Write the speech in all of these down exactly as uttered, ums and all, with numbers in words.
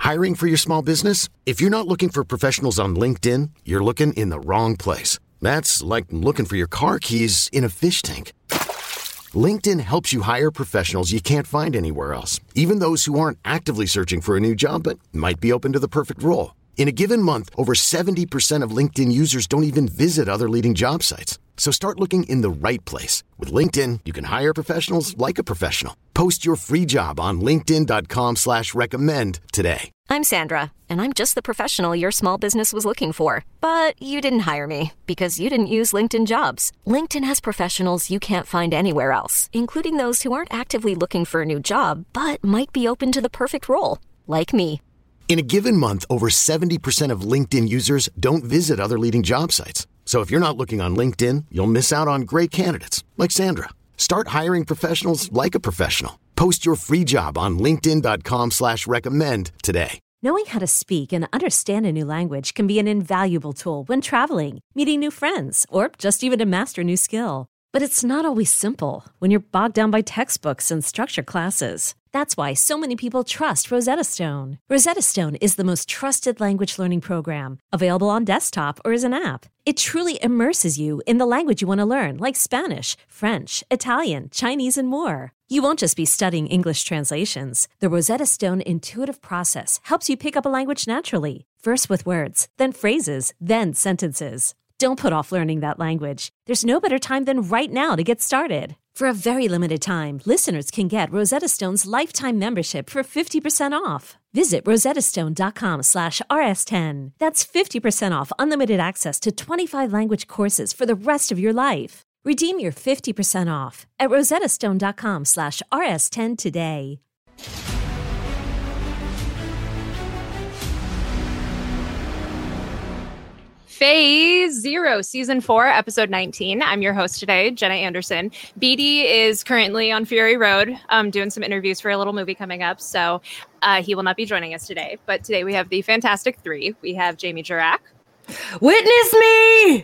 Hiring for your small business? If you're not looking for professionals on LinkedIn, you're looking in the wrong place. That's like looking for your car keys in a fish tank. LinkedIn helps you hire professionals you can't find anywhere else, even those who aren't actively searching for a new job but might be open to the perfect role. In a given month, over seventy percent of LinkedIn users don't even visit other leading job sites. So start looking in the right place. With LinkedIn, you can hire professionals like a professional. Post your free job on linkedin.com slash recommend today. I'm Sandra, and I'm just the professional your small business was looking for. But you didn't hire me because you didn't use LinkedIn Jobs. LinkedIn has professionals you can't find anywhere else, including those who aren't actively looking for a new job, but might be open to the perfect role, like me. In a given month, over seventy percent of LinkedIn users don't visit other leading job sites. So if you're not looking on LinkedIn, you'll miss out on great candidates like Sandra. Start hiring professionals like a professional. Post your free job on linkedin.com slash recommend today. Knowing how to speak and understand a new language can be an invaluable tool when traveling, meeting new friends, or just even to master a new skill. But it's not always simple when you're bogged down by textbooks and structured classes. That's why so many people trust Rosetta Stone. Rosetta Stone is the most trusted language learning program, available on desktop or as an app. It truly immerses you in the language you want to learn, like Spanish, French, Italian, Chinese, and more. You won't just be studying English translations. The Rosetta Stone intuitive process helps you pick up a language naturally, first with words, then phrases, then sentences. Don't put off learning that language. There's no better time than right now to get started. For a very limited time, listeners can get Rosetta Stone's lifetime membership for fifty percent off. Visit rosettastone.com slash rs10. That's fifty percent off unlimited access to twenty-five language courses for the rest of your life. Redeem your fifty percent off at rosettastone.com slash rs10 today. Phase Zero, Season four, Episode nineteen. I'm your host today, Jenna Anderson. B D is currently on Fury Road um, doing some interviews for a little movie coming up, so uh, he will not be joining us today. But today we have the Fantastic Three. We have Jamie Jirak. Witness me!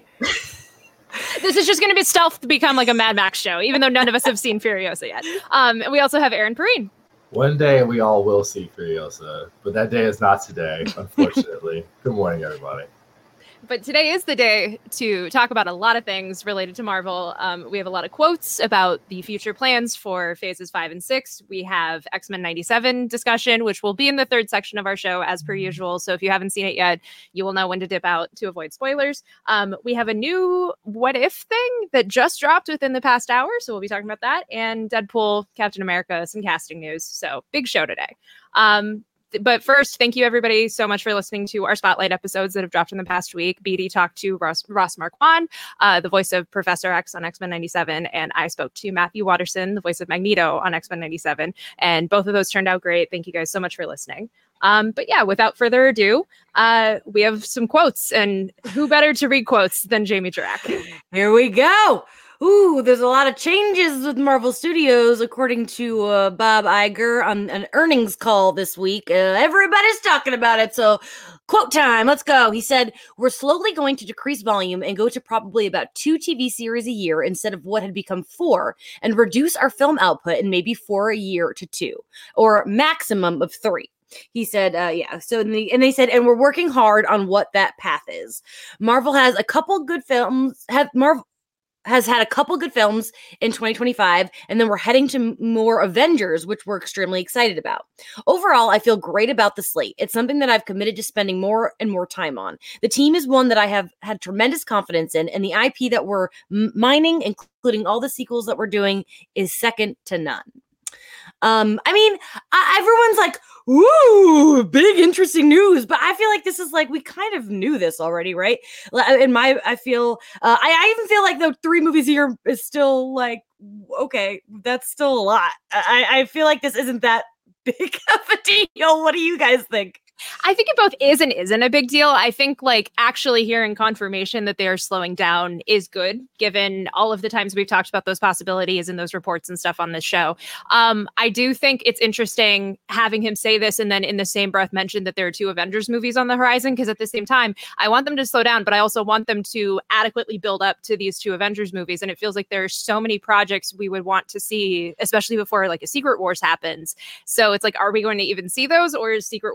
This is just going to be stealth to become like a Mad Max show, even though none of us have seen Furiosa yet. Um, and we also have Aaron Perrine. One day we all will see Furiosa, but that day is not today, unfortunately. Good morning, everybody. But today is the day to talk about a lot of things related to Marvel. Um, we have a lot of quotes about the future plans for phases five and six. We have X-Men ninety-seven discussion, which will be in the third section of our show as per usual. So if you haven't seen it yet, you will know when to dip out to avoid spoilers. Um, we have a new What If thing that just dropped within the past hour. So we'll be talking about that, and Deadpool, Captain America, some casting news. So big show today. Um, But first, thank you everybody so much for listening to our Spotlight episodes that have dropped in the past week. B D talked to Ross, Ross Marquand, uh, the voice of Professor X on X-Men ninety-seven, and I spoke to Matthew Watterson, the voice of Magneto on X-Men ninety-seven, and both of those turned out great. Thank you guys so much for listening. Um, but yeah, without further ado, uh, we have some quotes, and who better to read quotes than Jamie Jirak? Here we go. Ooh, there's a lot of changes with Marvel Studios, according to uh, Bob Iger on an earnings call this week. Uh, everybody's talking about it, so quote time, let's go. He said, "We're slowly going to decrease volume and go to probably about two T V series a year instead of what had become four, and reduce our film output in maybe four a year to two, or maximum of three." He said, uh, yeah, so, in the, and they said, and we're working hard on what that path is. Marvel has a couple good films, have Marvel, has had a couple good films in twenty twenty-five, and then we're heading to more Avengers, which we're extremely excited about. Overall, I feel great about the slate. It's something that I've committed to spending more and more time on. The team is one that I have had tremendous confidence in, and the I P that we're m- mining, including all the sequels that we're doing, is second to none. Um, I mean, I, everyone's like, ooh, big interesting news, but I feel like this is like, we kind of knew this already, right? In my, I feel, uh, I, I even feel like the three movies a year is still like, okay, that's still a lot. I, I feel like this isn't that big of a deal. What do you guys think? I think it both is and isn't a big deal. I think like actually hearing confirmation that they are slowing down is good, given all of the times we've talked about those possibilities and those reports and stuff on this show. Um, I do think it's interesting having him say this and then in the same breath mention that there are two Avengers movies on the horizon, because at the same time, I want them to slow down, but I also want them to adequately build up to these two Avengers movies. And it feels like there are so many projects we would want to see, especially before like a Secret Wars happens. So it's like, are we going to even see those, or is Secret Wars going to come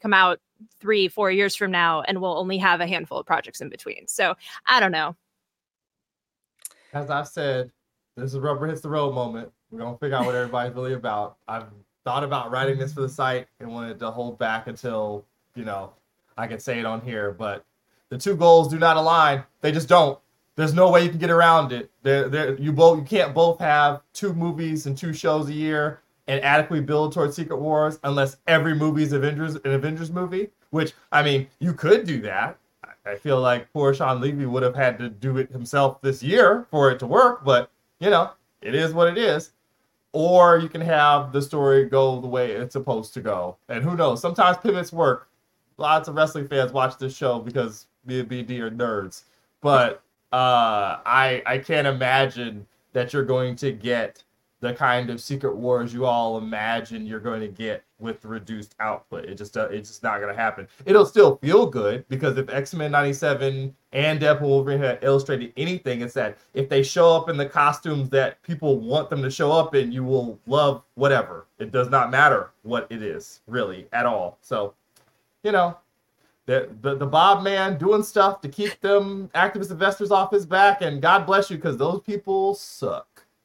come out three, four years from now, and we'll only have a handful of projects in between. So I don't know. As I've said, this is rubber hits the road moment. We're going to figure out what everybody's really about. I've thought about writing this for the site and wanted to hold back until, you know, I can say it on here, but the two goals do not align. They just don't. There's no way you can get around it. They're, they're, you both, you can't both have two movies and two shows a year and adequately build towards Secret Wars unless every movie is Avengers, an Avengers movie, which, I mean, you could do that. I feel like poor Sean Levy would have had to do it himself this year for it to work, but, you know, it is what it is. Or you can have the story go the way it's supposed to go. And who knows? Sometimes pivots work. Lots of wrestling fans watch this show because me and B D are nerds. But uh, I I can't imagine that you're going to get the kind of Secret Wars you all imagine you're going to get with reduced output. It just uh, it's just not going to happen. It'll still feel good because if X-Men ninety-seven and Deadpool Wolverine had illustrated anything, it's that if they show up in the costumes that people want them to show up in, you will love whatever. It does not matter what it is, really, at all. So, you know, the the, the Bob man doing stuff to keep them activist investors off his back, and God bless you because those people suck.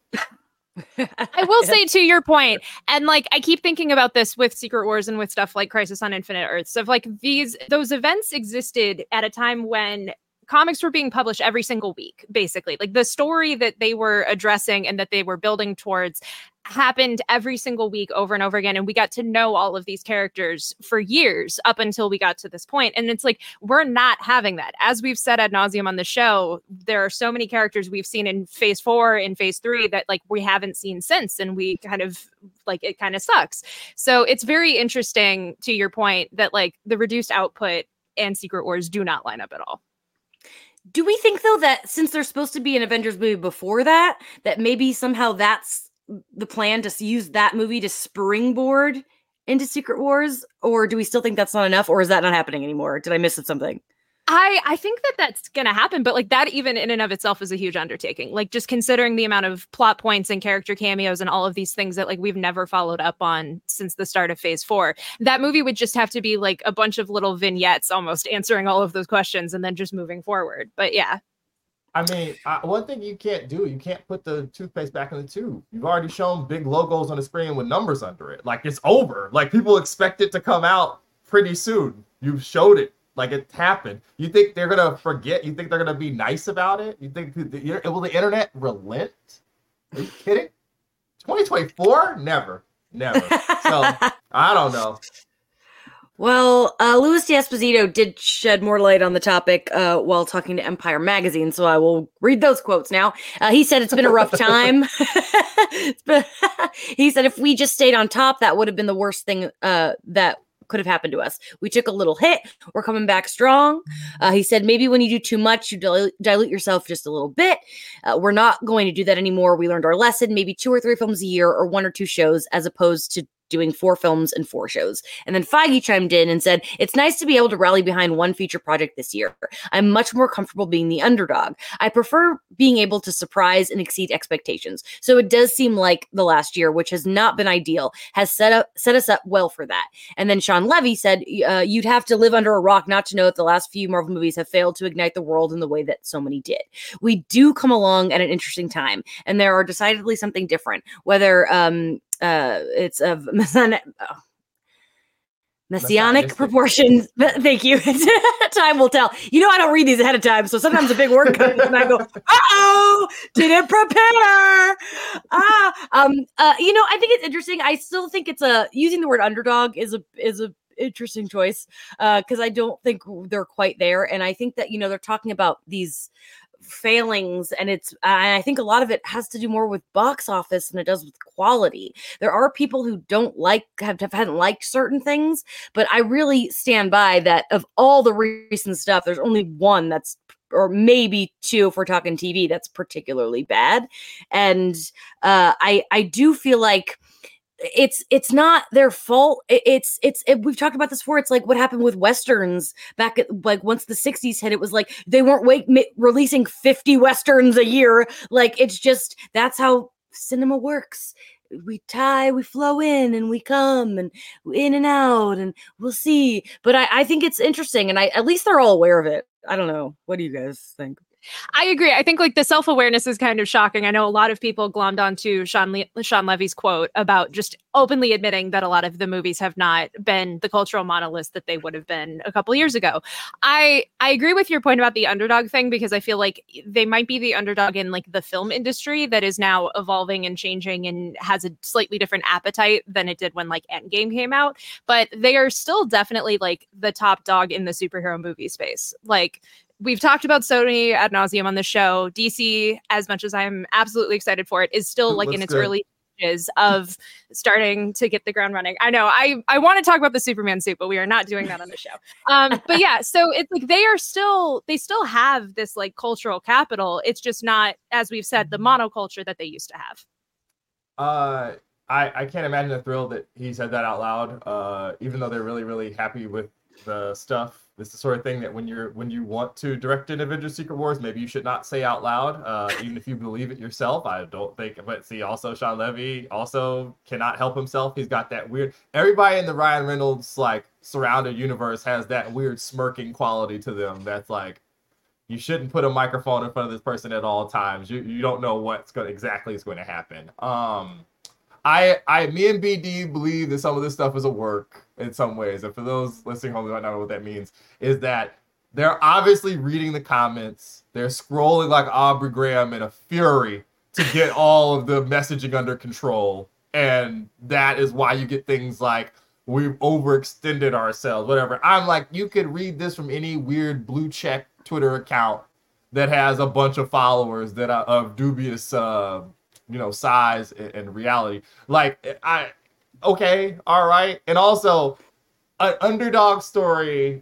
I will say to your point, and like I keep thinking about this with Secret Wars and with stuff like Crisis on Infinite Earths, of like these those events existed at a time when comics were being published every single week, basically. Like the story that they were addressing and that they were building towards happened every single week over and over again. And we got to know all of these characters for years up until we got to this point. And it's like, we're not having that. As we've said ad nauseum on the show, there are so many characters we've seen in phase four, in phase three that like we haven't seen since. And we kind of like, it kind of sucks. So it's very interesting to your point that like the reduced output and Secret Wars do not line up at all. Do we think though that since there's supposed to be an Avengers movie before that, that maybe somehow that's the plan to use that movie to springboard into Secret Wars? Or do we still think that's not enough? Or is that not happening anymore? Did I miss something? I, I think that that's going to happen, but like that even in and of itself is a huge undertaking. Like just considering the amount of plot points and character cameos and all of these things that like we've never followed up on since the start of phase four, that movie would just have to be like a bunch of little vignettes almost answering all of those questions and then just moving forward. But yeah. I mean, uh, one thing you can't do, you can't put the toothpaste back in the tube. You've already shown big logos on the screen with numbers under it. Like it's over. Like people expect it to come out pretty soon. You've showed it. Like it happened. You think they're gonna forget? You think they're gonna be nice about it? You think the, will the internet relent? Are you kidding? twenty twenty-four? Never, never. So I don't know. Well, uh, Louis D'Esposito did shed more light on the topic uh, while talking to Empire Magazine, so I will read those quotes now. Uh, he said it's been a rough time. But he said if we just stayed on top, that would have been the worst thing uh, that could have happened to us. We took a little hit. We're coming back strong. Uh, he said maybe when you do too much, you dilute, dilute yourself just a little bit. Uh, we're not going to do that anymore. We learned our lesson. Maybe two or three films a year or one or two shows as opposed to doing four films and four shows. And then Feige chimed in and said, it's nice to be able to rally behind one feature project this year. I'm much more comfortable being the underdog. I prefer being able to surprise and exceed expectations. So it does seem like the last year, which has not been ideal, has set up set us up well for that. And then Sean Levy said, uh, you'd have to live under a rock not to know that the last few Marvel movies have failed to ignite the world in the way that so many did. We do come along at an interesting time, and there are decidedly something different, whether um, Uh, it's of messianic, oh, messianic proportions. Thank you. Time will tell. You know, I don't read these ahead of time, so sometimes a big word comes and I go, "Uh-oh, didn't prepare." Ah, um, uh, you know, I think it's interesting. I still think it's a using the word underdog is a is a interesting choice because uh, I don't think they're quite there, and I think that you know they're talking about these failings, and it's I think a lot of it has to do more with box office than it does with quality. There are people who don't like have, have hadn't liked certain things, but I really stand by that of all the recent stuff, there's only one that's or maybe two if we're talking T V that's particularly bad. And uh, I I do feel like it's it's not their fault. It's it's it, we've talked about this before. It's like what happened with Westerns back at like once the sixties hit. It was like they weren't wait, ma- releasing fifty Westerns a year. Like it's just that's how cinema works. we tie, we flow in and we come and in and out and we'll see. But I, I think it's interesting, and I at least they're all aware of it. I don't know. What do you guys think? I agree. I think like the self-awareness is kind of shocking. I know a lot of people glommed onto Sean Le- Sean Levy's quote about just openly admitting that a lot of the movies have not been the cultural monoliths that they would have been a couple years ago. I I agree with your point about the underdog thing, because I feel like they might be the underdog in like the film industry that is now evolving and changing and has a slightly different appetite than it did when like Endgame came out. But they are still definitely like the top dog in the superhero movie space. Like, we've talked about Sony ad nauseum on the show. D C, as much as I'm absolutely excited for it, is still like in its good. early stages of starting to get the ground running. I know I, I want to talk about the Superman suit, but we are not doing that on the show. Um, but yeah, so it's like they are still, they still have this like cultural capital. It's just not, as we've said, the monoculture that they used to have. Uh, I, I can't imagine the thrill that he said that out loud, uh, even though they're really, really happy with the stuff. It's the sort of thing that when you're when you want to direct an Avengers Secret Wars, maybe you should not say out loud, uh, even if you believe it yourself. I don't think. But see, also Sean Levy also cannot help himself. He's got that weird. Everybody in the Ryan Reynolds like surrounded universe has that weird smirking quality to them. That's like, you shouldn't put a microphone in front of this person at all times. You you don't know what's going exactly is going to happen. Um, I I me and B D believe that some of this stuff is a work in some ways, and for those listening home who might not know what that means, is that they're obviously reading the comments, they're scrolling like Aubrey Graham in a fury to get all of the messaging under control, and that is why you get things like we've overextended ourselves, whatever. I'm like, you could read this from any weird blue check Twitter account that has a bunch of followers that are of dubious uh you know size and, and reality. Like, I okay, all right. And also, an underdog story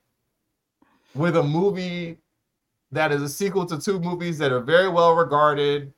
with a movie that is a sequel to two movies that are very well regarded,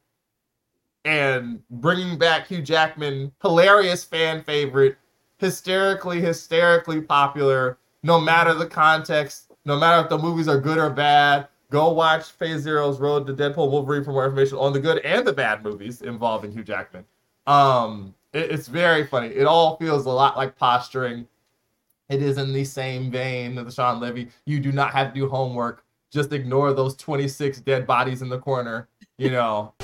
and bringing back Hugh Jackman, hilarious fan favorite, hysterically, hysterically popular, no matter the context, no matter if the movies are good or bad. Go watch Phase Zero's Road to Deadpool Wolverine for more information on the good and the bad movies involving Hugh Jackman. Um, it, it's very funny. It all feels a lot like posturing. It is in the same vein of the Sean Levy. You do not have to do homework. Just ignore those twenty-six dead bodies in the corner, you know.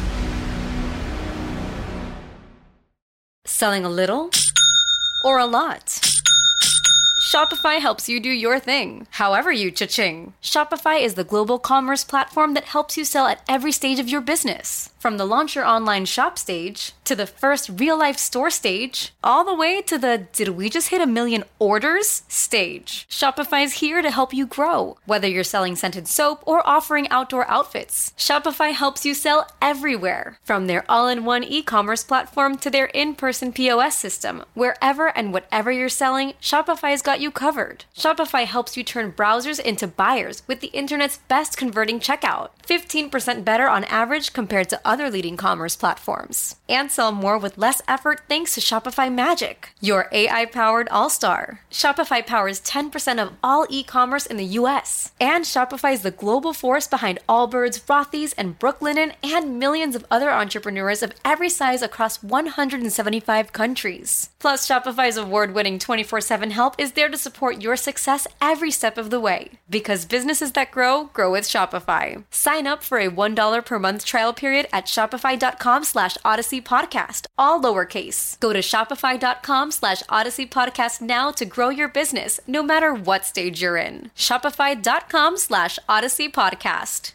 Selling a little or a lot? Shopify helps you do your thing, however you cha-ching. Shopify is the global commerce platform that helps you sell at every stage of your business. From the launch your online shop stage, to the first real-life store stage, all the way to the did we just hit a million orders stage. Shopify's here to help you grow. Whether you're selling scented soap or offering outdoor outfits, Shopify helps you sell everywhere. From their all-in-one e-commerce platform to their in-person P O S system, wherever and whatever you're selling, Shopify's got you covered. Shopify helps you turn browsers into buyers with the internet's best converting checkout. fifteen percent better on average compared to other leading commerce platforms. And sell more with less effort thanks to Shopify Magic, your A I-powered all-star. Shopify powers ten percent of all e-commerce in the U S. And Shopify is the global force behind Allbirds, Rothy's, and Brooklinen, and millions of other entrepreneurs of every size across one hundred seventy-five countries. Plus, Shopify's award-winning twenty-four seven help is there to support your success every step of the way. Because businesses that grow, grow with Shopify. Sign up for a one dollar per month trial period at shopify.com slash Odyssey Podcast, all lowercase. Go to shopify.com slash Odyssey Podcast now to grow your business, no matter what stage you're in. Shopify.com slash Odyssey Podcast.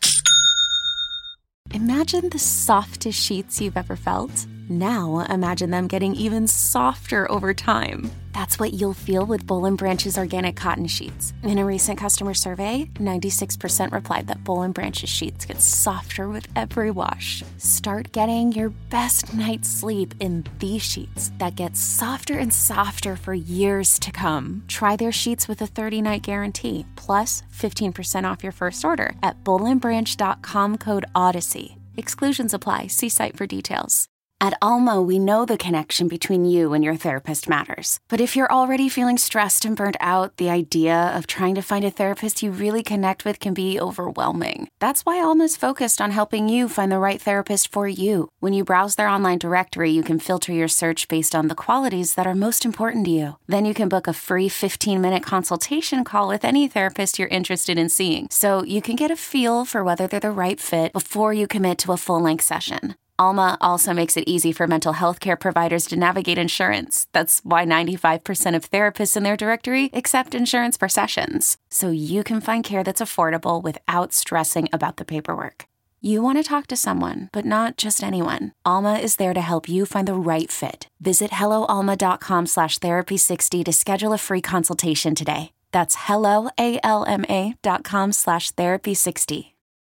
Imagine the softest sheets you've ever felt. Now imagine them getting even softer over time. That's what you'll feel with Boll and Branch's organic cotton sheets. In a recent customer survey, ninety-six percent replied that Boll and Branch's sheets get softer with every wash. Start getting your best night's sleep in these sheets that get softer and softer for years to come. Try their sheets with a thirty-night guarantee, plus fifteen percent off your first order at boll and branch dot com code Odyssey. Exclusions apply. See site for details. At Alma, we know the connection between you and your therapist matters. But if you're already feeling stressed and burnt out, the idea of trying to find a therapist you really connect with can be overwhelming. That's why Alma's focused on helping you find the right therapist for you. When you browse their online directory, you can filter your search based on the qualities that are most important to you. Then you can book a free fifteen-minute consultation call with any therapist you're interested in seeing, so you can get a feel for whether they're the right fit before you commit to a full-length session. Alma also makes it easy for mental health care providers to navigate insurance. That's why ninety-five percent of therapists in their directory accept insurance for sessions, so you can find care that's affordable without stressing about the paperwork. You want to talk to someone, but not just anyone. Alma is there to help you find the right fit. Visit helloalma.com slash therapy60 to schedule a free consultation today. That's hello, A L M A dot com slash therapy sixty.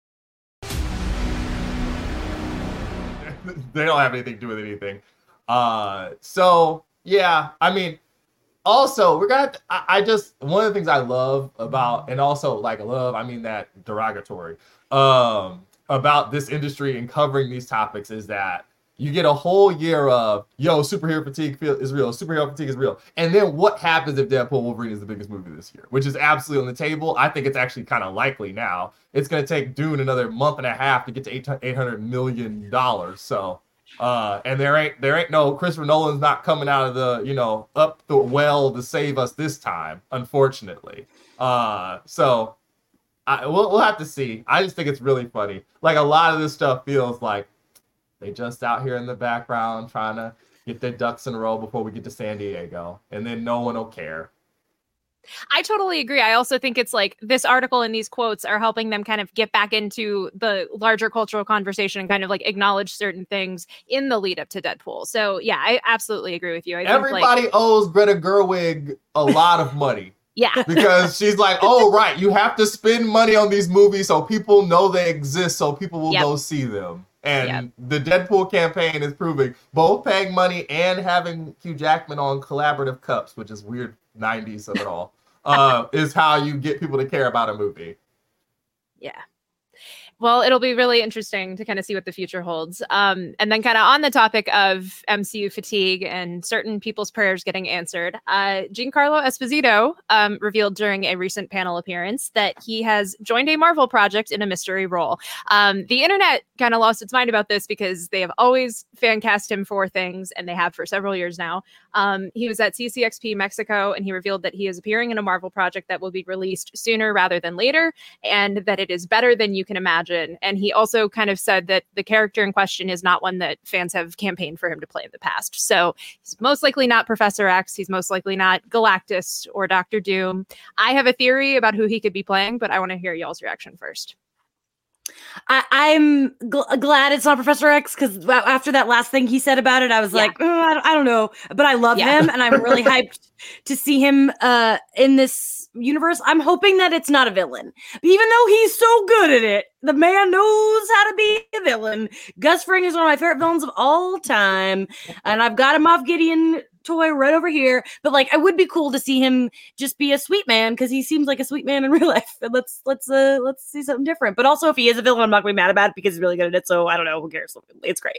They don't have anything to do with anything. Uh, so yeah, I mean, also we're gonna. I, I just one of the things I love about, and also like love, I mean that derogatory, um, about this industry and covering these topics is that you get a whole year of yo superhero fatigue is real, superhero fatigue is real, and then what happens if Deadpool Wolverine is the biggest movie this year, which is absolutely on the table. I think it's actually kind of likely now. It's gonna take Dune another month and a half to get to eight hundred million dollars. So. Uh, and there ain't there ain't no Christopher Nolan's not coming out of the, you know, up the well to save us this time, unfortunately. Uh, so I we'll, we'll have to see. I just think it's really funny. Like a lot of this stuff feels like they just out here in the background trying to get their ducks in a row before we get to San Diego, and then no one will care. I totally agree. I also think it's like this article and these quotes are helping them kind of get back into the larger cultural conversation and kind of like acknowledge certain things in the lead up to Deadpool. So yeah, I absolutely agree with you. I Everybody think, like, owes Greta Gerwig a lot of money. Yeah. Because she's like, oh, right, you have to spend money on these movies so people know they exist, so people will yep. go see them. And yep. the Deadpool campaign is proving both paying money and having Hugh Jackman on collaborative cups, which is weird nineties of it all, uh, is how you get people to care about a movie. Yeah. Well, it'll be really interesting to kind of see what the future holds. Um, and then kind of on the topic of M C U fatigue and certain people's prayers getting answered, uh, Giancarlo Esposito um, revealed during a recent panel appearance that he has joined a Marvel project in a mystery role. Um, the internet kind of lost its mind about this because they have always fan cast him for things, and they have for several years now. Um, he was at C C X P Mexico, and he revealed that he is appearing in a Marvel project that will be released sooner rather than later, and that it is better than you can imagine. And he also kind of said that the character in question is not one that fans have campaigned for him to play in the past. So he's most likely not Professor X. He's most likely not Galactus or Doctor Doom. I have a theory about who he could be playing, but I want to hear y'all's reaction first. I, I'm gl- glad it's not Professor X, because after that last thing he said about it, I was yeah. like, oh, I, don't, I don't know. But I love yeah. him, and I'm really hyped to see him uh, in this universe. I'm hoping that it's not a villain. Even though he's so good at it, the man knows how to be a villain. Gus Fring is one of my favorite villains of all time, and I've got a Moff Gideon toy right over here. But like, it would be cool to see him just be a sweet man, because he seems like a sweet man in real life. And let's let's uh let's see something different. But also, if he is a villain, I'm not gonna be mad about it because he's really good at it. So I don't know, who cares? It's great.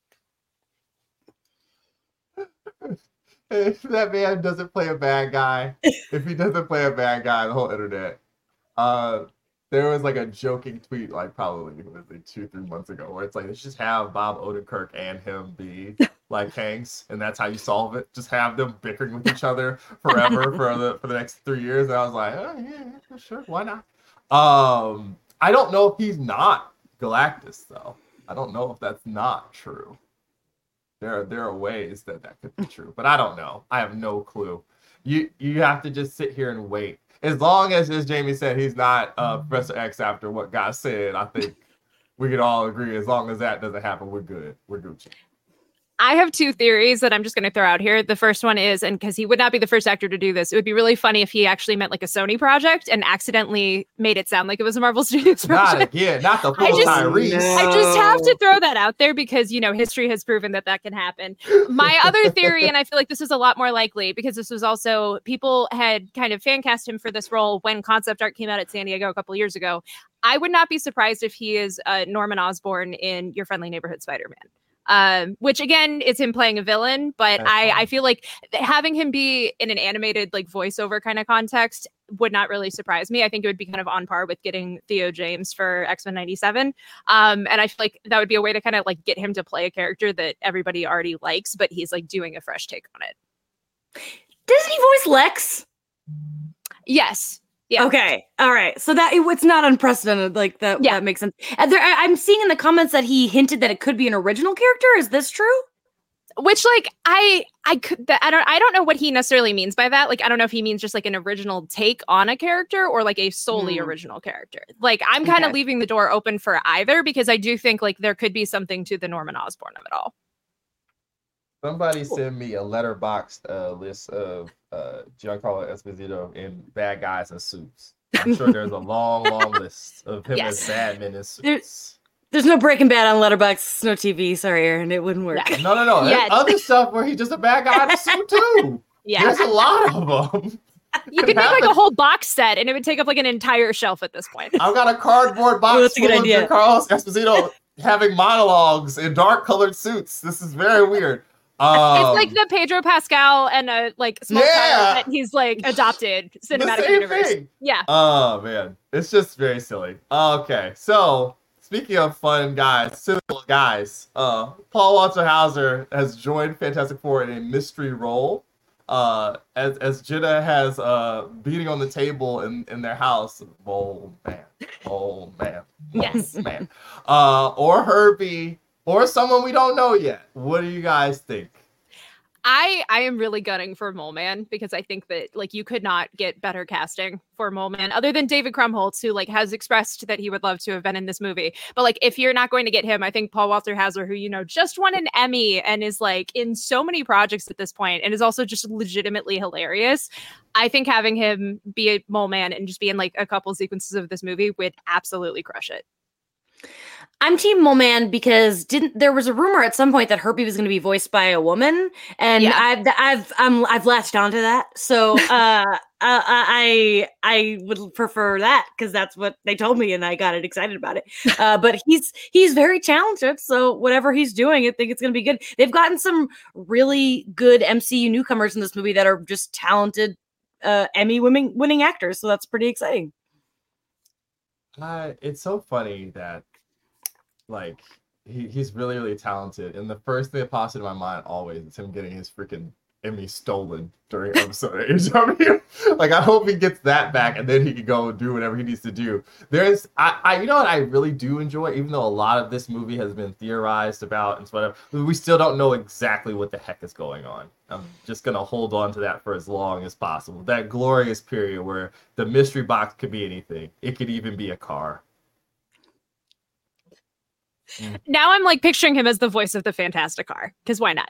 If that man doesn't play a bad guy, if he doesn't play a bad guy, the whole internet. Uh, there was like a joking tweet, like probably like two, three months ago, where it's like, let's just have Bob Odenkirk and him be like Hanks, and that's how you solve it. Just have them bickering with each other forever for the for the next three years. And I was like, oh yeah, sure, why not? Um, I don't know if he's not Galactus though. I don't know if that's not true. There are there are ways that that could be true, but I don't know. I have no clue. You you have to just sit here and wait. As long as, as Jamie said, he's not uh, Professor X after what God said, I think we could all agree. As long as that doesn't happen, we're good. We're Gucci. I have two theories that I'm just going to throw out here. The first one is, and because he would not be the first actor to do this, it would be really funny if he actually meant like a Sony project and accidentally made it sound like it was a Marvel Studios project. Not again, not the full I just, Tyrese. I just have to throw that out there because, you know, history has proven that that can happen. My other theory, and I feel like this is a lot more likely because this was also, people had kind of fan cast him for this role when concept art came out at San Diego a couple years ago. I would not be surprised if he is uh, Norman Osborn in Your Friendly Neighborhood Spider-Man. Um, which again is him playing a villain, but That's I, fine. I feel like having him be in an animated like voiceover kind of context would not really surprise me. I think it would be kind of on par with getting Theo James for X-Men ninety-seven. Um, and I feel like that would be a way to kind of like get him to play a character that everybody already likes, but he's like doing a fresh take on it. Doesn't he voice Lex? Yes. Yeah. Okay. All right. So that it, it's not unprecedented. Like that. Yeah. That makes sense. And there, I, I'm seeing in the comments that he hinted that it could be an original character. Is this true? Which like I I could that, I don't I don't know what he necessarily means by that. Like I don't know if he means just like an original take on a character or like a solely Hmm. original character. Like I'm kind of Okay. leaving the door open for either because I do think like there could be something to the Norman Osborn of it all. Somebody send me a letterboxed uh, list of uh, Giancarlo Esposito in bad guys in suits. I'm sure there's a long, long list of him Yes. as bad men in suits. There's- There's no Breaking Bad on Letterboxd, no T V. Sorry, Aaron, it wouldn't work. Yeah. No, no, no. There's Yeah. other stuff where he's just a bad guy in a suit too. Yeah. There's a lot of them. You could make like a whole box set and it would take up like an entire shelf at this point. I've got a cardboard box that's a good full idea. of Giancarlo Esposito having monologues in dark colored suits. This is very weird. Um, It's like the Pedro Pascal and a like small Yeah. child that he's like adopted cinematic the same universe. thing. Yeah. Oh man, it's just very silly. Okay, so speaking of fun guys, simple guys, uh, Paul Walter Hauser has joined Fantastic Four in a mystery role. Uh, as as Jenna has uh beating on the table in, in their house, bold man, bold man, bold Yes. man, uh, or Herbie, or someone we don't know yet. What do you guys think? I I am really gunning for Mole Man because I think that like you could not get better casting for Mole Man other than David Krumholtz, who like has expressed that he would love to have been in this movie. But like if you're not going to get him, I think Paul Walter Hauser, who you know just won an Emmy and is like in so many projects at this point and is also just legitimately hilarious. I think having him be a Mole Man and just be in like a couple sequences of this movie would absolutely crush it. I'm Team Mole Man because didn't there was a rumor at some point that Herbie was going to be voiced by a woman, and Yeah. I've I've I'm, I've latched onto that. So uh, uh, I I would prefer that because that's what they told me, and I got it excited about it. Uh, but he's he's very talented, so whatever he's doing, I think it's going to be good. They've gotten some really good M C U newcomers in this movie that are just talented uh, Emmy winning winning actors, so that's pretty exciting. Uh, it's so funny that like he, he's really really talented, and the first thing that pops into my mind always is him getting his freaking Emmy stolen during episode A E W. Like I hope he gets that back, and then he can go do whatever he needs to do. There's I, I you know what I really do enjoy, even though a lot of this movie has been theorized about and whatever, we still don't know exactly what the heck is going on. I'm just gonna hold on to that for as long as possible. That glorious period where the mystery box could be anything. It could even be a car. Now I'm like picturing him as the voice of the Fantastic Car because why not?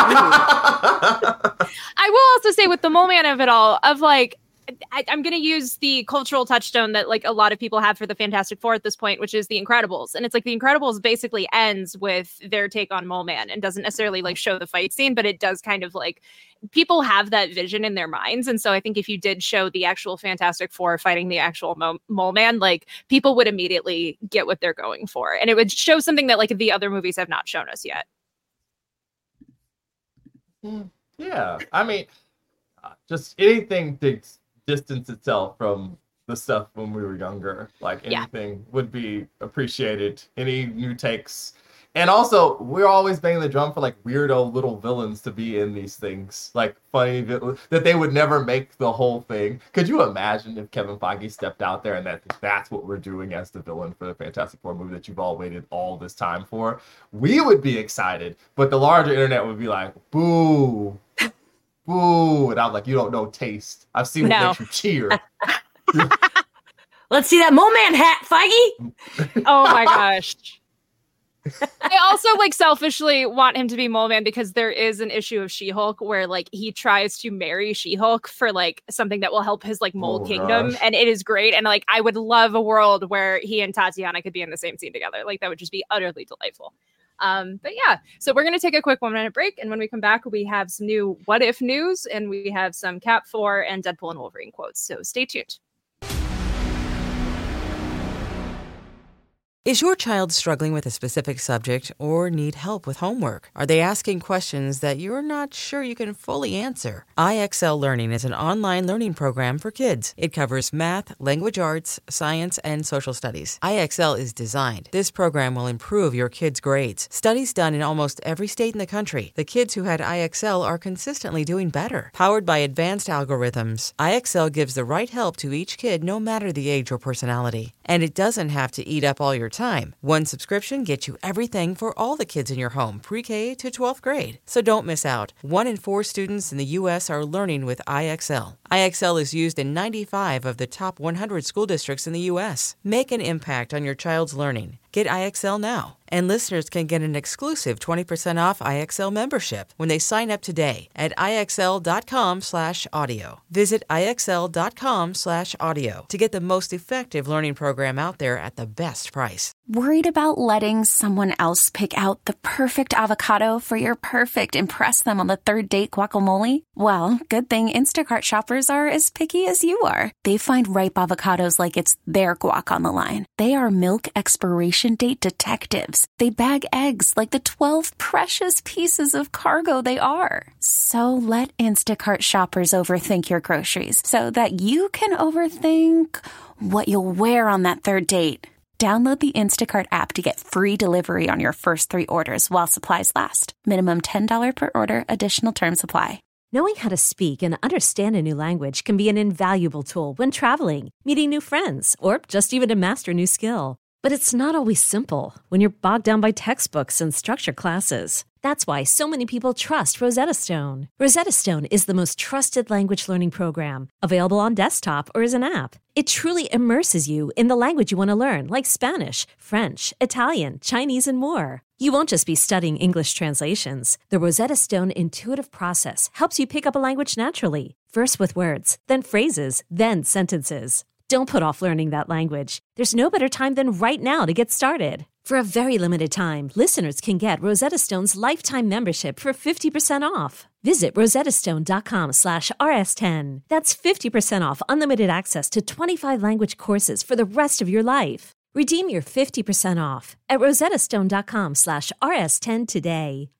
I will also say with the Mole Man of it all, of like, I, I'm going to use the cultural touchstone that like a lot of people have for the Fantastic Four at this point, which is The Incredibles. And it's like The Incredibles basically ends with their take on Mole Man and doesn't necessarily like show the fight scene, but it does kind of like people have that vision in their minds. And so I think if you did show the actual Fantastic Four fighting the actual Mo- Mole Man, like people would immediately get what they're going for. And it would show something that like the other movies have not shown us yet. Yeah, I mean, uh, just anything to distance itself from the stuff when we were younger. Like Yeah. anything would be appreciated. Any new takes. And also, we're always banging the drum for like weirdo little villains to be in these things. Like funny vil- that they would never make the whole thing. Could you imagine if Kevin Feige stepped out there and that that's what we're doing as the villain for the Fantastic Four movie that you've all waited all this time for? We would be excited, but the larger internet would be like, boo. Boo. And I'm like, you don't know taste. I've seen what No. makes you cheer. Let's see that Mole Man hat, Feige. Oh my gosh. I also like selfishly want him to be Mole Man because there is an issue of She-Hulk where like he tries to marry She-Hulk for like something that will help his like mole Oh, kingdom, gosh. and it is great. And like I would love a world where he and Tatiana could be in the same scene together. Like that would just be utterly delightful. Um, but yeah, so we're gonna take a quick one minute break, and when we come back, we have some new What If news, and we have some Cap four and Deadpool and Wolverine quotes. So stay tuned. Is your child struggling with a specific subject or need help with homework? Are they asking questions that you're not sure you can fully answer? I X L Learning is an online learning program for kids. It covers math, language arts, science, and social studies. I X L is designed. This program will improve your kids' grades. Studies done in almost every state in the country. The kids who had I X L are consistently doing better. Powered by advanced algorithms, I X L gives the right help to each kid no matter the age or personality. And it doesn't have to eat up all your time. One subscription gets you everything for all the kids in your home, pre-K to twelfth grade. So don't miss out. One in four students in the U S are learning with I X L. I X L is used in ninety-five of the top one hundred school districts in the U S. Make an impact on your child's learning. Get I X L now. And listeners can get an exclusive twenty percent off I X L membership when they sign up today at IXL.com slash audio. Visit IXL.com slash audio to get the most effective learning program out there at the best price. Worried about letting someone else pick out the perfect avocado for your perfect impress them on the third date guacamole? Well, good thing Instacart shoppers are as picky as you are. They find ripe avocados like it's their guac on the line. They are milk expiration date detectives. They bag eggs like the twelve precious pieces of cargo they are. So let Instacart shoppers overthink your groceries so that you can overthink what you'll wear on that third date. Download the Instacart app to get free delivery on your first three orders while supplies last. Minimum ten dollars per order. Additional terms apply. Knowing how to speak and understand a new language can be an invaluable tool when traveling, meeting new friends, or just even to master a new skill. But it's not always simple when you're bogged down by textbooks and structured classes. That's why so many people trust Rosetta Stone. Rosetta Stone is the most trusted language learning program, available on desktop or as an app. It truly immerses you in the language you want to learn, like Spanish, French, Italian, Chinese, and more. You won't just be studying English translations. The Rosetta Stone intuitive process helps you pick up a language naturally, first with words, then phrases, then sentences. Don't put off learning that language. There's no better time than right now to get started. For a very limited time, listeners can get Rosetta Stone's lifetime membership for fifty percent off. Visit rosettastone.com slash rs10. That's fifty percent off unlimited access to twenty-five language courses for the rest of your life. Redeem your fifty percent off at rosettastone.com slash rs10 today.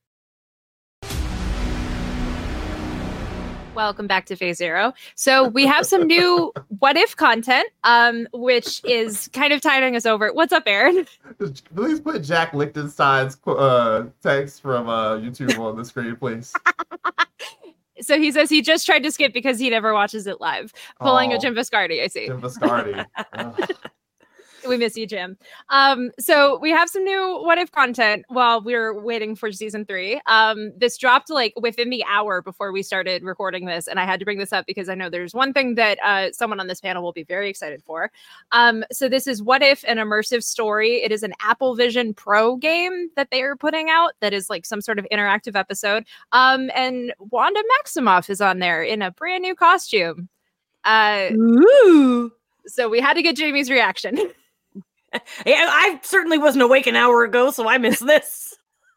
Welcome back to Phase Zero. So we have some new what if content, um, which is kind of tiding us over. What's up, Aaron? Please put Jack Lichtenstein's uh, text from uh, YouTube on the screen, please. So he says he just tried to skip because he never watches it live. Pulling oh, a Jim Viscardi, I see. Jim Viscardi. We miss you, Jim. Um, so we have some new what if content while we're waiting for season three. Um, this dropped like within the hour before we started recording this, and I had to bring this up because I know there's one thing that uh, someone on this panel will be very excited for. Um, so this is What If, an immersive story. It is an Apple Vision Pro game that they are putting out that is like some sort of interactive episode. Um, and Wanda Maximoff is on there in a brand new costume. Uh, Ooh. So we had to get Jamie's reaction. Yeah, I certainly wasn't awake an hour ago, so I missed this.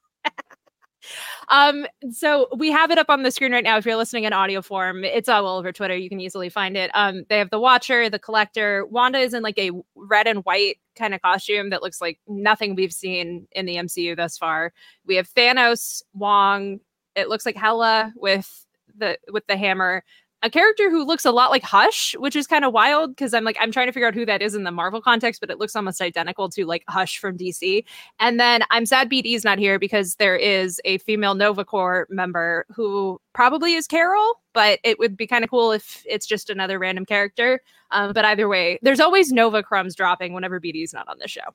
um, so we have it up on the screen right now. If you're listening in audio form, it's all over Twitter. You can easily find it. Um, they have the Watcher, the Collector. Wanda is in like a red and white kind of costume that looks like nothing we've seen in the M C U thus far. We have Thanos, Wong. It looks like Hela with the with the hammer. A character who looks a lot like Hush, which is kind of wild because I'm like, I'm trying to figure out who that is in the Marvel context, but it looks almost identical to like Hush from D C. And then I'm sad B D's not here because there is a female Nova Corps member who probably is Carol, but it would be kind of cool if it's just another random character. Um, but either way, there's always Nova crumbs dropping whenever B D's not on the show.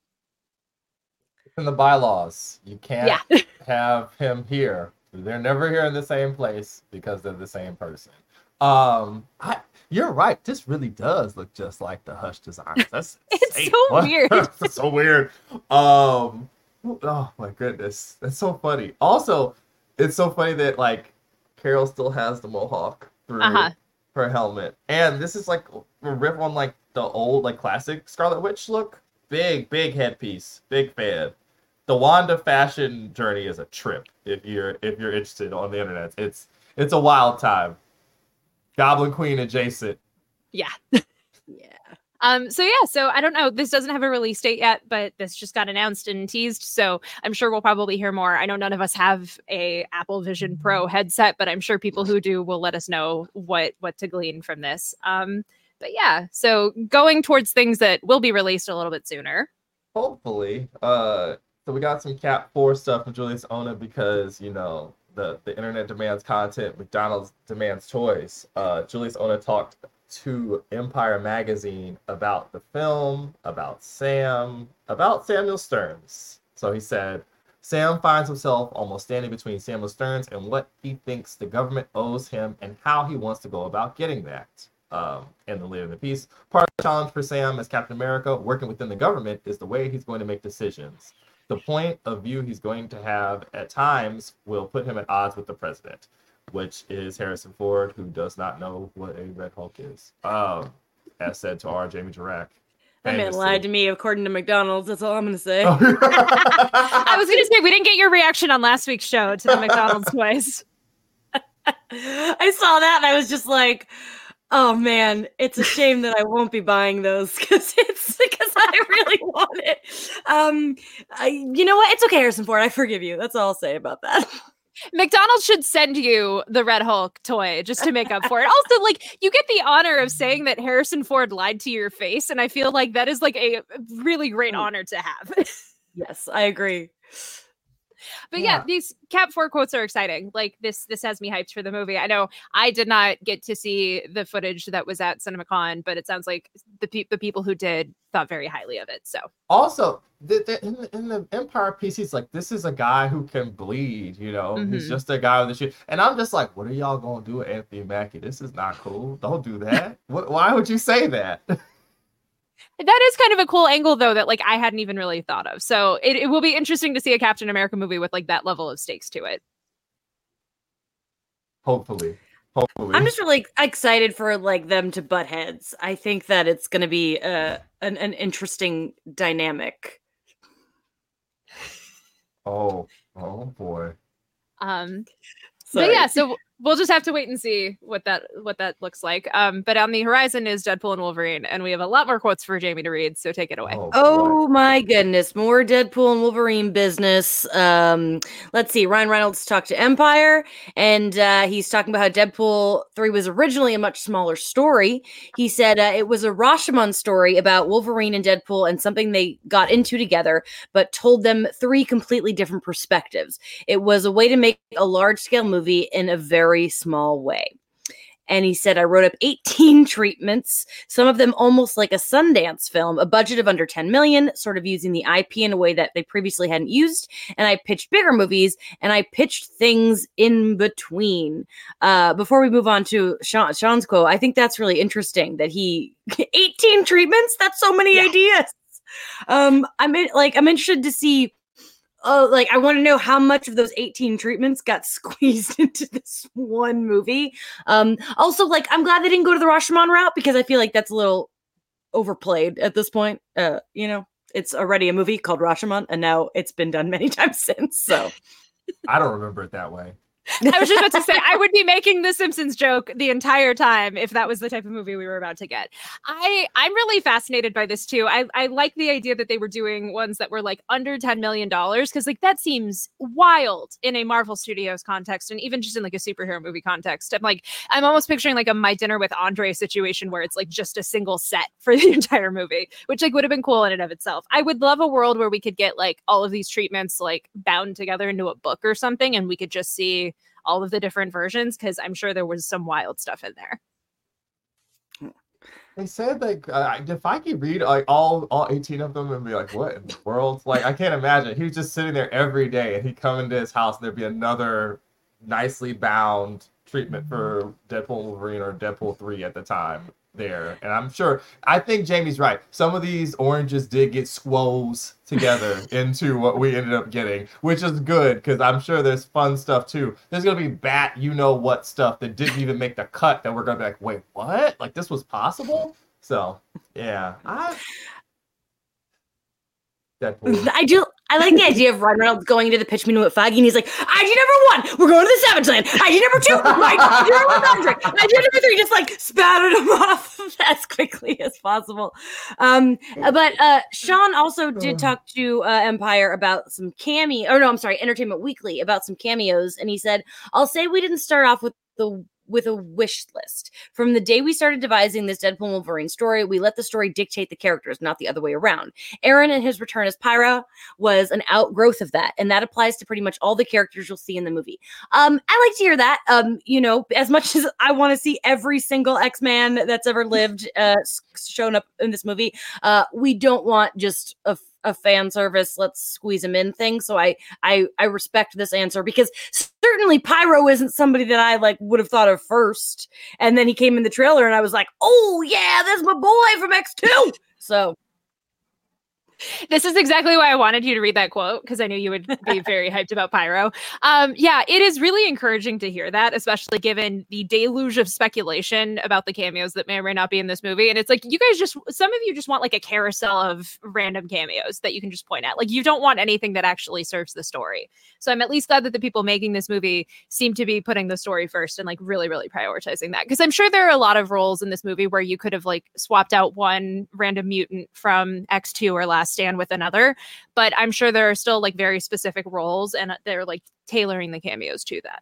In the bylaws, you can't yeah. have him here. They're never here in the same place because they're the same person. Um, I, you're right. This really does look just like the Hush designs. That's it's insane. so What? weird. That's so weird. Um, oh my goodness, that's so funny. Also, it's so funny that like Carol still has the mohawk through uh-huh. her helmet, and this is like a riff on like the old like classic Scarlet Witch look. Big, big headpiece. Big fan. The Wanda fashion journey is a trip. If you're if you're interested on the internet, it's it's a wild time. Goblin Queen adjacent. Yeah. Yeah. Um, so yeah, so I don't know. This doesn't have a release date yet, but this just got announced and teased. So I'm sure we'll probably hear more. I know none of us have a Apple Vision Pro headset, but I'm sure people who do will let us know what what to glean from this. Um, but yeah, so going towards things that will be released a little bit sooner. Hopefully. Uh, so we got some Cap four stuff from Julius Ona because, you know, the, the internet demands content, McDonald's demands toys. Uh, Julius Ona talked to Empire Magazine about the film, about Sam, about Samuel Stearns. So he said, Sam finds himself almost standing between Samuel Stearns and what he thinks the government owes him and how he wants to go about getting that. Um, and then later in the piece, part of the challenge for Sam as Captain America working within the government is the way he's going to make decisions. The point of view he's going to have at times will put him at odds with the president, which is Harrison Ford, who does not know what a Red Hulk is. Um, as said to our Jamie Jirak. That man lied to me, according to McDonald's. That's all I'm going to say. I was going to say, we didn't get your reaction on last week's show to the McDonald's toys. I saw that and I was just like, oh man, it's a shame that I won't be buying those because it's because I really want it. Um, I, you know what? It's okay, Harrison Ford. I forgive you. That's all I'll say about that. McDonald's should send you the Red Hulk toy just to make up for it. Also, like, you get the honor of saying that Harrison Ford lied to your face, and I feel like that is like a really great honor to have. Yes, I agree. But yeah. yeah, these Cap four quotes are exciting. Like this, this has me hyped for the movie. I know I did not get to see the footage that was at CinemaCon, but it sounds like the pe- the people who did thought very highly of it. So also the, the, in, the, in the Empire piece, he's like, this is a guy who can bleed. You know, mm-hmm. He's just a guy with a shoe. And I'm just like, what are y'all gonna do with Anthony Mackie? This is not cool. Don't do that. what, why would you say that? That is kind of a cool angle, though, that like I hadn't even really thought of. So it, it will be interesting to see a Captain America movie with like that level of stakes to it. Hopefully. Hopefully. I'm just really excited for like them to butt heads. I think that it's going to be uh, an, an interesting dynamic. Oh, oh boy. Um, Sorry. But yeah, so we'll just have to wait and see what that what that looks like. Um, but on the horizon is Deadpool and Wolverine, and we have a lot more quotes for Jamie to read. So take it away. Oh, oh my goodness, more Deadpool and Wolverine business. Um, let's see. Ryan Reynolds talked to Empire, and uh, he's talking about how Deadpool three was originally a much smaller story. He said uh, it was a Rashomon story about Wolverine and Deadpool and something they got into together, but told them three completely different perspectives. It was a way to make a large scale movie in a very small way. And he said, I wrote up eighteen treatments, some of them almost like a Sundance film, a budget of under ten million, sort of using the I P in a way that they previously hadn't used. And I pitched bigger movies and I pitched things in between. Uh, before we move on to Sean, Sean's quote, I think that's really interesting that he eighteen treatments. That's so many yeah. ideas. Um, I'm in, like, I'm interested to see Oh, like I want to know how much of those eighteen treatments got squeezed into this one movie. Um, also, like I'm glad they didn't go to the Rashomon route because I feel like that's a little overplayed at this point. Uh, you know, it's already a movie called Rashomon, and now it's been done many times since. So I don't remember it that way. I was just about to say, I would be making the Simpsons joke the entire time if that was the type of movie we were about to get. I, I'm really fascinated by this too. I, I like the idea that they were doing ones that were like under ten million dollars because like that seems wild in a Marvel Studios context and even just in like a superhero movie context. I'm like, I'm almost picturing like a My Dinner with Andre situation where it's like just a single set for the entire movie, which like would have been cool in and of itself. I would love a world where we could get like all of these treatments like bound together into a book or something and we could just see all of the different versions because I'm sure there was some wild stuff in there. They said like uh, if I could read like all all eighteen of them and be like, what in the world? Like I can't imagine. He was just sitting there every day and he'd come into his house and there'd be another nicely bound treatment for Deadpool and Wolverine or Deadpool three at the time there. And I'm sure, I think Jamie's right. Some of these oranges did get squoze together into what we ended up getting, which is good because I'm sure there's fun stuff too. There's going to be bat, you know what stuff that didn't even make the cut that we're going to be like, wait, what? Like this was possible? So, yeah. I... Deadpool. I do I like the idea of Ryan Reynolds going into the pitch meeting with Feige, and he's like, "Idea number one, we're going to the Savage Land. Idea number two, right? Zero one hundred. Idea number three," just like spattered them off as quickly as possible. Um, but uh, Sean also did talk to uh, Empire about some cameo. Or no, I'm sorry, Entertainment Weekly about some cameos, and he said, "I'll say we didn't start off with the." with a wish list. From the day we started devising this Deadpool Wolverine story, we let the story dictate the characters, not the other way around. Aaron and his return as Pyro was an outgrowth of that, and that applies to pretty much all the characters you'll see in the movie. Um, I like to hear that. Um, you know, as much as I want to see every single X-Man that's ever lived uh, shown up in this movie, uh, we don't want just a a fan service, let's squeeze him in thing. So I, I, I respect this answer, because certainly Pyro isn't somebody that I like would have thought of first. And then he came in the trailer and I was like, oh yeah, that's my boy from X two. So this is exactly why I wanted you to read that quote, because I knew you would be very hyped about Pyro. Um, yeah, it is really encouraging to hear that, especially given the deluge of speculation about the cameos that may or may not be in this movie. And it's like, you guys just, some of you just want like a carousel of random cameos that you can just point at. Like, you don't want anything that actually serves the story. So I'm at least glad that the people making this movie seem to be putting the story first and like really, really prioritizing that. Because I'm sure there are a lot of roles in this movie where you could have like swapped out one random mutant from X two or Last Stand with another, but I'm sure there are still like very specific roles, and they're like tailoring the cameos to that.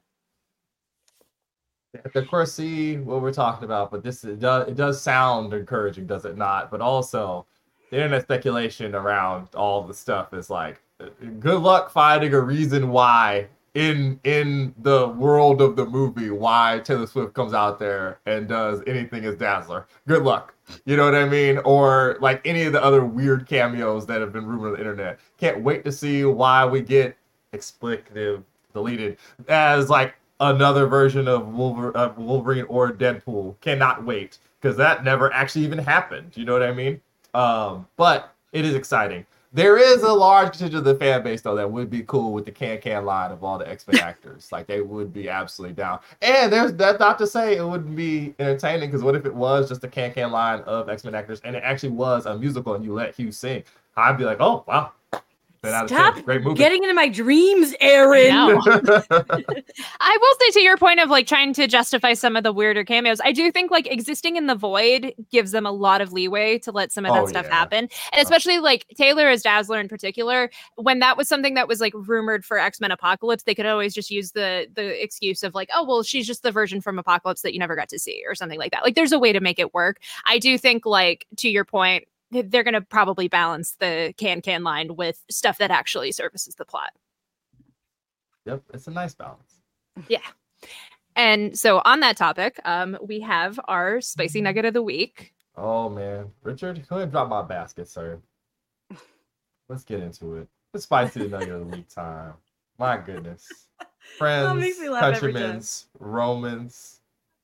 Of course, see what we're talking about, but this it does it does sound encouraging, does it not? But also, the internet speculation around all the stuff is like, good luck finding a reason why in in the world of the movie why Taylor Swift comes out there and does anything as Dazzler. Good luck. You know what I mean? Or like any of the other weird cameos that have been rumored on the internet. Can't wait to see why we get explicative deleted as like another version of Wolverine, of Wolverine or Deadpool. Cannot wait, because that never actually even happened. You know what I mean? Um, but it is exciting. There is a large contingent of the fan base, though, that would be cool with the can-can line of all the X-Men actors. Like, they would be absolutely down. And there's that's not to say it wouldn't be entertaining, because what if it was just a can-can line of X-Men actors, and it actually was a musical, and you let Hugh sing? I'd be like, oh, wow. Stop Great movie. Getting into my dreams, Aaron. No. I will say, to your point of like trying to justify some of the weirder cameos, I do think like existing in the void gives them a lot of leeway to let some of that oh, stuff yeah. happen. And especially like Taylor as Dazzler in particular, when that was something that was like rumored for X-Men Apocalypse, they could always just use the the excuse of like, oh, well, she's just the version from Apocalypse that you never got to see, or something like that. Like, there's a way to make it work. I do think, like, to your point, they're going to probably balance the can-can line with stuff that actually services the plot. Yep, it's a nice balance. Yeah. And so on that topic, um, we have our spicy nugget of the week. Oh, man. Richard, go ahead and drop my basket, sir. Let's get into it. The spicy nugget of the week time. My goodness. Friends, countrymen, Romans,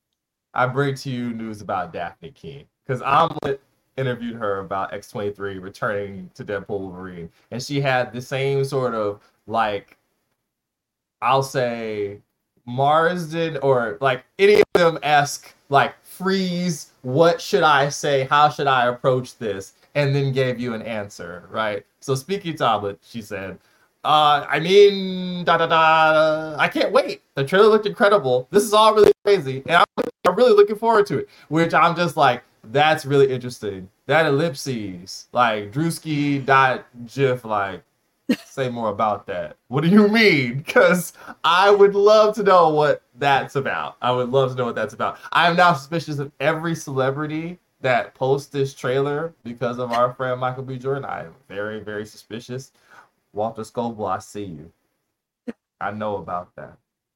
I bring to you news about Daphne King, because Omelet interviewed her about X twenty-three returning to Deadpool Wolverine, and she had the same sort of like, I'll say Marsden or like any of them esque like freeze, what should I say, how should I approach this, and then gave you an answer, right? So speaking to Omelet, she said, uh I mean da da da I can't wait. The trailer looked incredible. This is all really crazy, and I'm, I'm really looking forward to it, which I'm just like, that's really interesting. That ellipses, like Drewski dot gif, like, say more about that. What do you mean? Because I would love to know what that's about. I would love to know what that's about. I am now suspicious of every celebrity that posts this trailer because of our friend Michael B. Jordan. I am very, very suspicious. Walter Scobell, I see you. I know about that.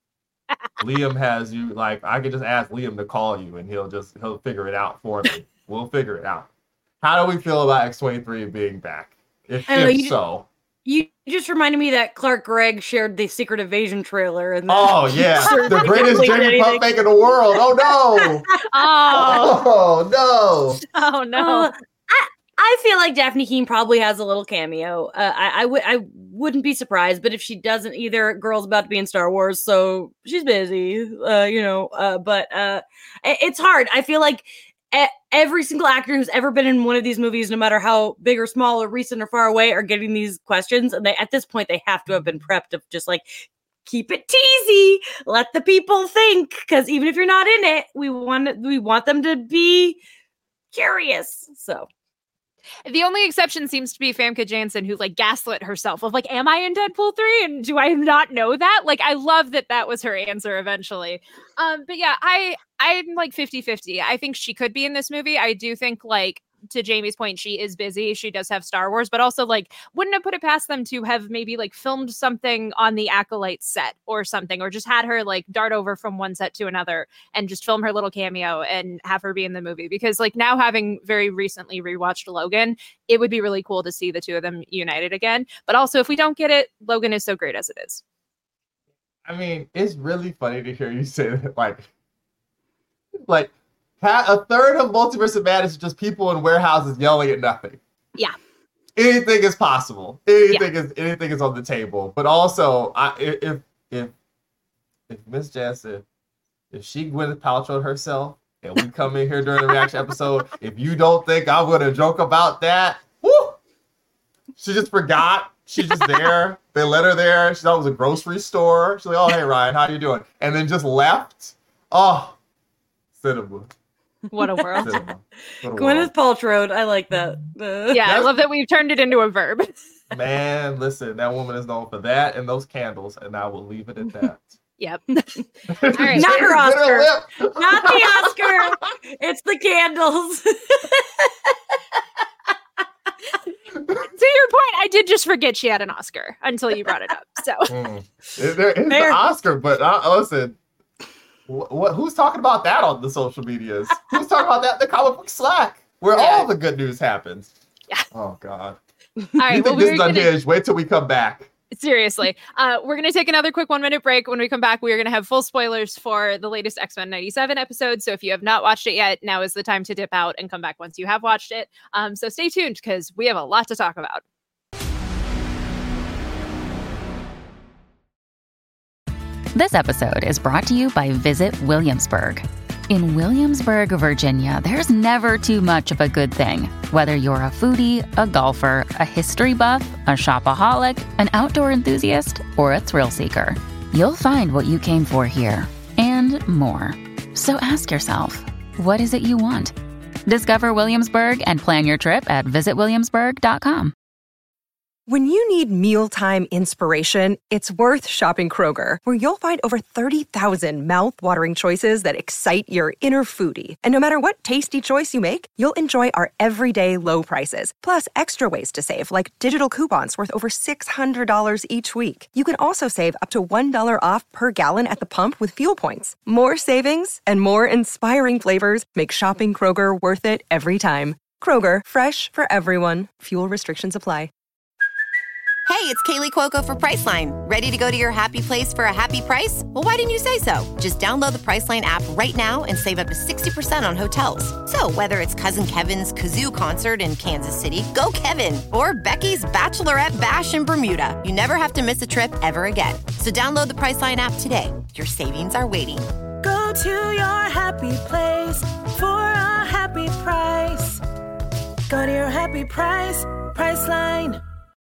Liam has you, like, I could just ask Liam to call you and he'll just, he'll figure it out for me. We'll figure it out. How do we feel about X twenty-three being back? If, know, if you so. Just, you just reminded me that Clark Gregg shared the Secret Invasion trailer. And oh, yeah. The greatest Jamie Puff fake in the world. Oh, no. oh. oh, no. Oh, no. Uh, I, I feel like Daphne Keane probably has a little cameo. Uh, I, I, w- I wouldn't be surprised, but if she doesn't either, girl's about to be in Star Wars, so she's busy, uh, you know, uh, but uh, it, it's hard. I feel like e- every single actor who's ever been in one of these movies, no matter how big or small or recent or far away, are getting these questions. And they, at this point, they have to have been prepped of just like, keep it teasy, let the people think, because even if you're not in it, we want we want them to be curious. So the only exception seems to be Famke Janssen, who like gaslit herself of like, am I in Deadpool three? And do I not know that? Like, I love that that was her answer eventually. Um, but yeah, I, I'm like fifty-fifty. I think she could be in this movie. I do think, like, to Jamie's point, she is busy. She does have Star Wars, but also like wouldn't have put it past them to have maybe like filmed something on the Acolyte set or something, or just had her like dart over from one set to another and just film her little cameo and have her be in the movie. Because like now, having very recently rewatched Logan, it would be really cool to see the two of them united again. But also, if we don't get it, Logan is so great as it is. I mean, it's really funny to hear you say that, like, like, a third of Multiverse of Madness is just people in warehouses yelling at nothing. Yeah. Anything is possible. Anything yeah. is anything is on the table. But also, I, if if if Miss Jansen, if she Gwyneth Paltrow herself, and we come in here during the reaction episode, if you don't think I'm gonna joke about that, whoo! She just forgot. She's just there. They let her there. She thought it was a grocery store. She's like, "Oh, hey Ryan, how you doing?" And then just left. Oh, cinema. What a world. What a Gwyneth world. Paltrow. I like that. Uh, yeah, I love that we've turned it into a verb. Man, listen, that woman is known for that and those candles, and I will leave it at that. Yep. All right. Not her Oscar. Not the Oscar. It's the candles. To your point, I did just forget she had an Oscar until you brought it up. So mm. there is the Oscar, but uh, listen. What, who's talking about that on the social medias? Who's talking about that in the comic book Slack, where yeah. all the good news happens? Yeah. Oh God. All right. You Well, think this is gonna... unhinged? Wait till we come back. Seriously, uh, we're going to take another quick one minute break. When we come back, we are going to have full spoilers for the latest X-Men ninety-seven episode. So if you have not watched it yet, now is the time to dip out and come back once you have watched it. Um, so stay tuned because we have a lot to talk about. This episode is brought to you by Visit Williamsburg. In Williamsburg, Virginia, there's never too much of a good thing. Whether you're a foodie, a golfer, a history buff, a shopaholic, an outdoor enthusiast, or a thrill seeker, you'll find what you came for here and more. So ask yourself, what is it you want? Discover Williamsburg and plan your trip at visit williamsburg dot com. When you need mealtime inspiration, it's worth shopping Kroger, where you'll find over thirty thousand mouth-watering choices that excite your inner foodie. And no matter what tasty choice you make, you'll enjoy our everyday low prices, plus extra ways to save, like digital coupons worth over six hundred dollars each week. You can also save up to one dollar off per gallon at the pump with fuel points. More savings and more inspiring flavors make shopping Kroger worth it every time. Kroger, fresh for everyone. Fuel restrictions apply. Hey, it's Kaylee Cuoco for Priceline. Ready to go to your happy place for a happy price? Well, why didn't you say so? Just download the Priceline app right now and save up to sixty percent on hotels. So whether it's Cousin Kevin's Kazoo Concert in Kansas City, go Kevin, or Becky's Bachelorette Bash in Bermuda, you never have to miss a trip ever again. So download the Priceline app today. Your savings are waiting. Go to your happy place for a happy price. Go to your happy price, Priceline.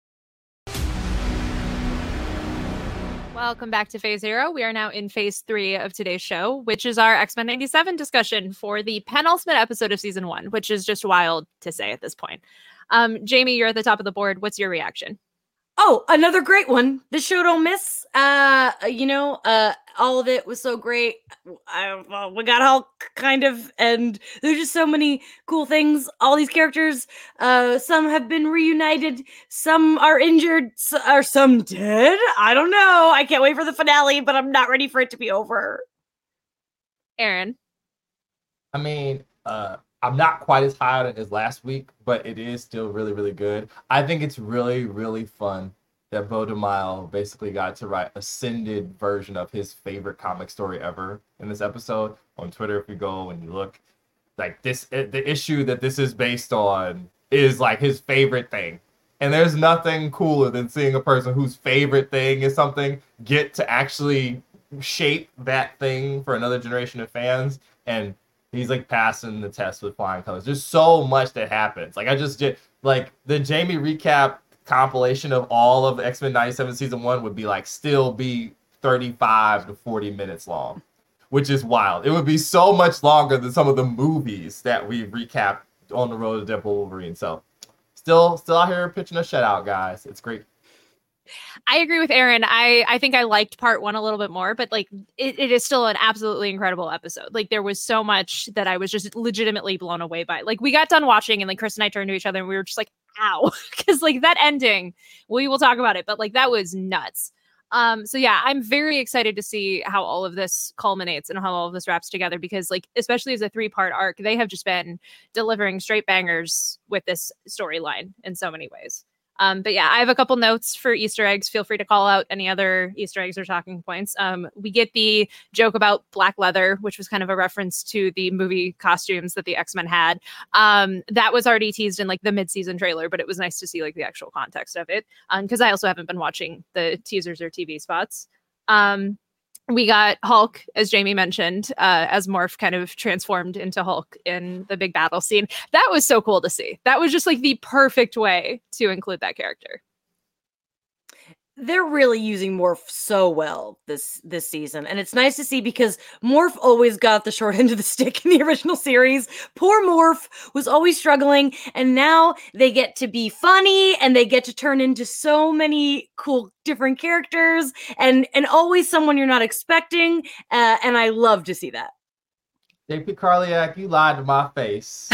Welcome back to Phase Zero. We are now in Phase Three of today's show, which is our X-Men ninety-seven discussion for the penultimate episode of Season One, which is just wild to say at this point. Um, Jamie, you're at the top of the board. What's your reaction? Oh, another great one. This show don't miss. Uh, you know, uh, all of it was so great. I, well, we got Hulk, kind of, and there's just so many cool things. All these characters, uh, some have been reunited, some are injured, so, or some dead. I don't know. I can't wait for the finale, but I'm not ready for it to be over. Aaron? I mean, uh, I'm not quite as high on it as last week, but it is still really, really good. I think it's really, really fun that Beau DeMille basically got to write a ascended version of his favorite comic story ever in this episode. On Twitter, if you go and you look, like this, the issue that this is based on is like his favorite thing. And there's nothing cooler than seeing a person whose favorite thing is something get to actually shape that thing for another generation of fans. And he's like passing the test with flying colors. There's so much that happens. Like I just did like the Jamie recap compilation of all of X-Men ninety-seven season one would be like still be thirty-five to forty minutes long, which is wild. It would be so much longer than some of the movies that we recapped on the road to Deadpool Wolverine. So still still out here pitching a shutout, guys. It's great. I agree with Aaron. I, I think I liked part one a little bit more, but like it, it is still an absolutely incredible episode. Like there was so much that I was just legitimately blown away by. Like we got done watching and like Chris and I turned to each other and we were just like, ow, because like that ending, we will talk about it, but like that was nuts. Um, so yeah, I'm very excited to see how all of this culminates and how all of this wraps together because like, especially as a three part arc, they have just been delivering straight bangers with this storyline in so many ways. Um, but yeah, I have a couple notes for Easter eggs. Feel free to call out any other Easter eggs or talking points. Um, we get the joke about black leather, which was kind of a reference to the movie costumes that the X-Men had. Um, that was already teased in like the mid-season trailer, but it was nice to see like the actual context of it. Um, because I also haven't been watching the teasers or T V spots. Um, we got Hulk, as Jamie mentioned, uh, as Morph kind of transformed into Hulk in the big battle scene. That was so cool to see. That was just like the perfect way to include that character. They're really using Morph so well this this season. And it's nice to see because Morph always got the short end of the stick in the original series. Poor Morph was always struggling. And now they get to be funny and they get to turn into so many cool different characters and, and always someone you're not expecting. Uh, and I love to see that. J P Carliac, you lied to my face.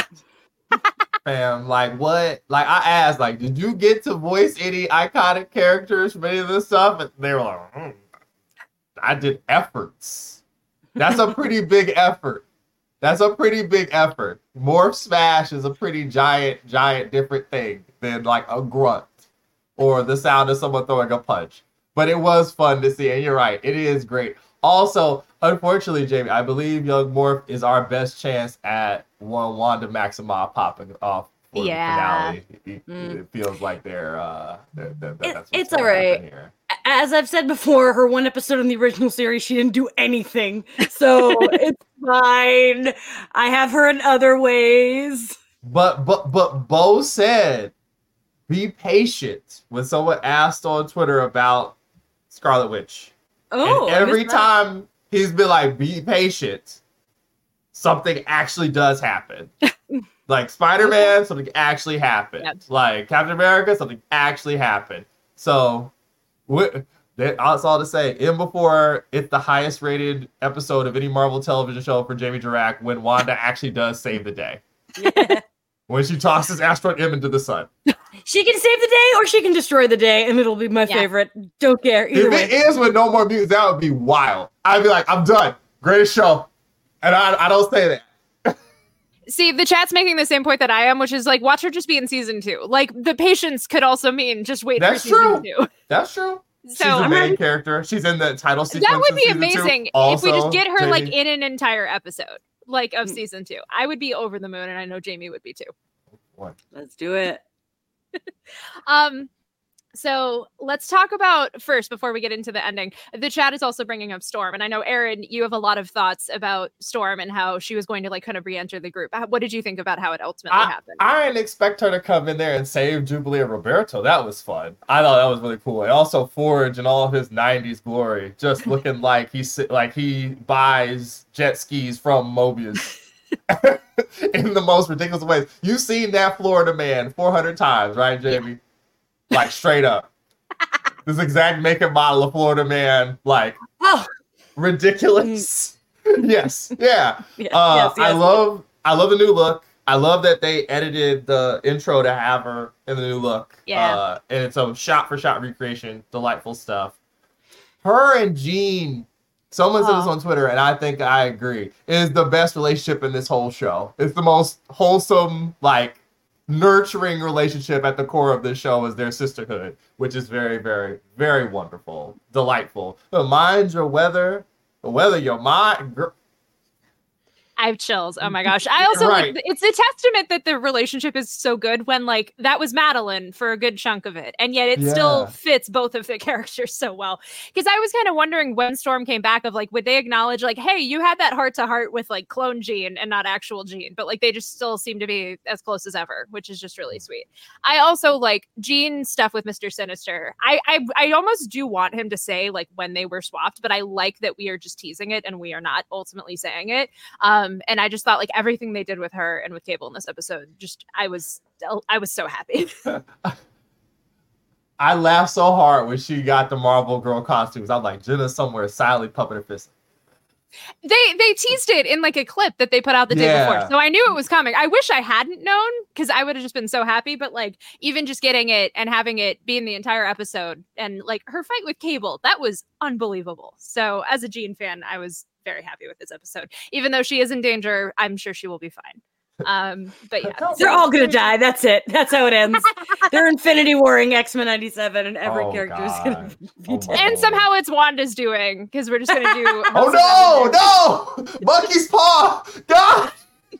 Fam, like what? Like I asked, like, did you get to voice any iconic characters from any of this stuff? And they were like, mm, I did efforts. That's a pretty big effort. That's a pretty big effort. Morph Smash is a pretty giant, giant different thing than like a grunt or the sound of someone throwing a punch. But it was fun to see, and you're right, it is great. Also, unfortunately, Jamie, I believe Young Morph is our best chance at one Wanda Maximoff popping off for yeah. the finale. It, mm. it feels like they're, uh, they're, they're, it, that's it's all right. Here. As I've said before, her one episode in the original series, she didn't do anything. So it's fine. I have her in other ways. But, but, but Bo said, be patient when someone asked on Twitter about Scarlet Witch. Oh, and every time he's been like, be patient, something actually does happen. Like Spider-Man, something actually happened. Yep. Like Captain America, something actually happened. So that's all to say. In before, it's the highest rated episode of any Marvel television show for Jamie Dirac when Wanda actually does save the day. Yeah. When she tosses Asteroid M into the sun. She can save the day or she can destroy the day, and it'll be my yeah. favorite. Don't care. Either if way. It ends with no more mutants, that would be wild. I'd be like, I'm done. Greatest show. And I, I don't say that. See, the chat's making the same point that I am, which is like, watch her just be in season two. Like, the patience could also mean just wait That's for season true. two. That's true. So, She's the main I'm, character. She's in the title sequence. That would be amazing also, if we just get her Jamie. like in an entire episode, like of season two. I would be over the moon, and I know Jamie would be too. What? Let's do it. um, so let's talk about first before we get into the ending. The chat is also bringing up Storm, and I know Aaron, you have a lot of thoughts about Storm and how she was going to like kind of re-enter the group. What did you think about how it ultimately I, happened? I didn't expect her to come in there and save Jubilee and Roberto. That was fun. I thought that was really cool. And also Forge and all of his nineties glory, just looking like he's like he buys jet skis from Mobius. In the most ridiculous ways. You've seen that Florida man four hundred times, right, Jamie? Yeah. Like, straight up. This exact make and model of Florida man, like, oh. ridiculous. yes, yeah. Yes, uh, yes, yes. I love I love the new look. I love that they edited the intro to have her in the new look. Yeah. Uh, and it's a shot-for-shot recreation. Delightful stuff. Her and Jean... Someone said this on Twitter, and I think I agree. It is the best relationship in this whole show. It's the most wholesome, like, nurturing relationship at the core of this show is their sisterhood, which is very, very, very wonderful, delightful. So mind your weather, the weather your mind. Girl. I have chills. Oh my gosh. I also Right. like it's a testament that the relationship is so good when like that was Madeline for a good chunk of it. And yet it still Yeah. fits both of the characters so well. Because I was kind of wondering when Storm came back of like, would they acknowledge like, hey, you had that heart to heart with like clone Jean and not actual Jean, but like they just still seem to be as close as ever, which is just really sweet. I also like Jean stuff with Mister Sinister. I, I I almost do want him to say like when they were swapped, but I like that we are just teasing it and we are not ultimately saying it. Um, and I just thought like everything they did with her and with Cable in this episode, just I was I was so happy. I laughed so hard when she got the Marvel Girl costumes. I'm like, Jenna's somewhere silently pumping her fist. They they teased it in like a clip that they put out the day Yeah. before, so I knew it was coming. I wish I hadn't known because I would have just been so happy. But like even just getting it and having it be in the entire episode and like her fight with Cable, that was unbelievable. So as a Jean fan, I was very happy with this episode. Even though she is in danger, I'm sure she will be fine. Um, but yeah, They're all gonna die. That's it. That's how it ends. They're Infinity Warring X-Men ninety-seven, and every Oh, character is God. gonna be dead. and somehow it's Wanda's doing because we're just gonna do. Oh no, no! Bucky's paw! God!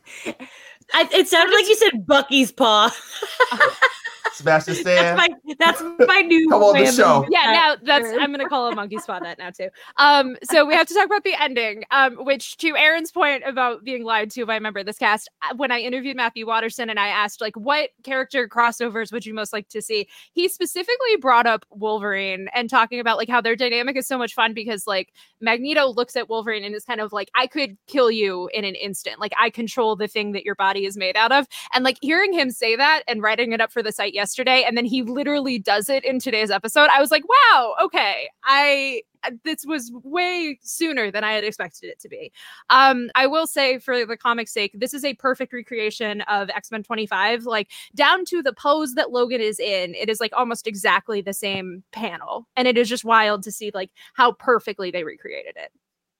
I, it sounded like you said Bucky's paw. Sebastian That's Stan. my that's my new Come on the way of show. doing Yeah, that. now that's I'm gonna call a monkey spot that now too. Um, so we have to talk about the ending. Um, which to Aaron's point about being lied to by a member of this cast, uh, when I interviewed Matthew Watterson and I asked like what character crossovers would you most like to see, he specifically brought up Wolverine and talking about like how their dynamic is so much fun because like Magneto looks at Wolverine and is kind of like, I could kill you in an instant. Like I control the thing that your body is made out of. And like hearing him say that and writing it up for the site yesterday, and then he literally does it in today's episode, I was like, wow, okay. I this was way sooner than I had expected it to be. Um, I will say for the comic's sake, this is a perfect recreation of X-Men twenty-five, like down to the pose that Logan is in. It is like almost exactly the same panel. And it is just wild to see like how perfectly they recreated it.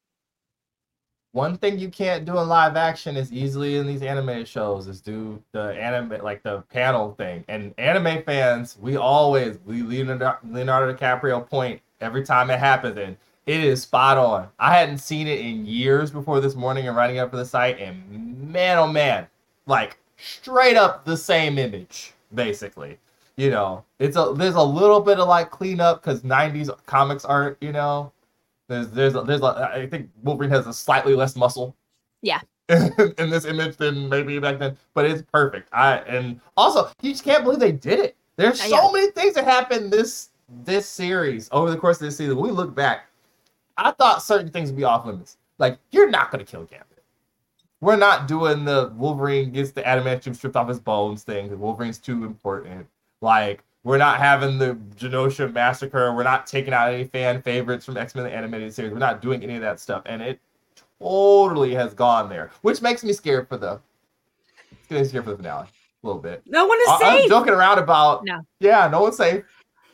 One thing you can't do in live action is easily in these animated shows is do the anime, like the panel thing. And anime fans, we always, we Leonardo, Leonardo DiCaprio point every time it happens, and it is spot on. I hadn't seen it in years before this morning and writing up for the site, and man, oh man, like straight up the same image, basically. You know, it's a there's a little bit of like cleanup because nineties comics art, you know. There's, there's, there's, a, I think Wolverine has a slightly less muscle Yeah. in this image than maybe back then, but it's perfect. I and also you just can't believe they did it. There's Uh, so yeah. many things that happened this this series over the course of this season. When we look back, I thought certain things would be off limits. Like you're not gonna kill Gambit. We're not doing the Wolverine gets the adamantium stripped off his bones thing. The Wolverine's too important. Like. We're not having the Genosha massacre. We're not taking out any fan favorites from X-Men the Animated Series. We're not doing any of that stuff. And it totally has gone there, which makes me scared for the, it's gonna be scared for the finale a little bit. No one is I, I'm safe. joking around about, No. yeah, no one's safe.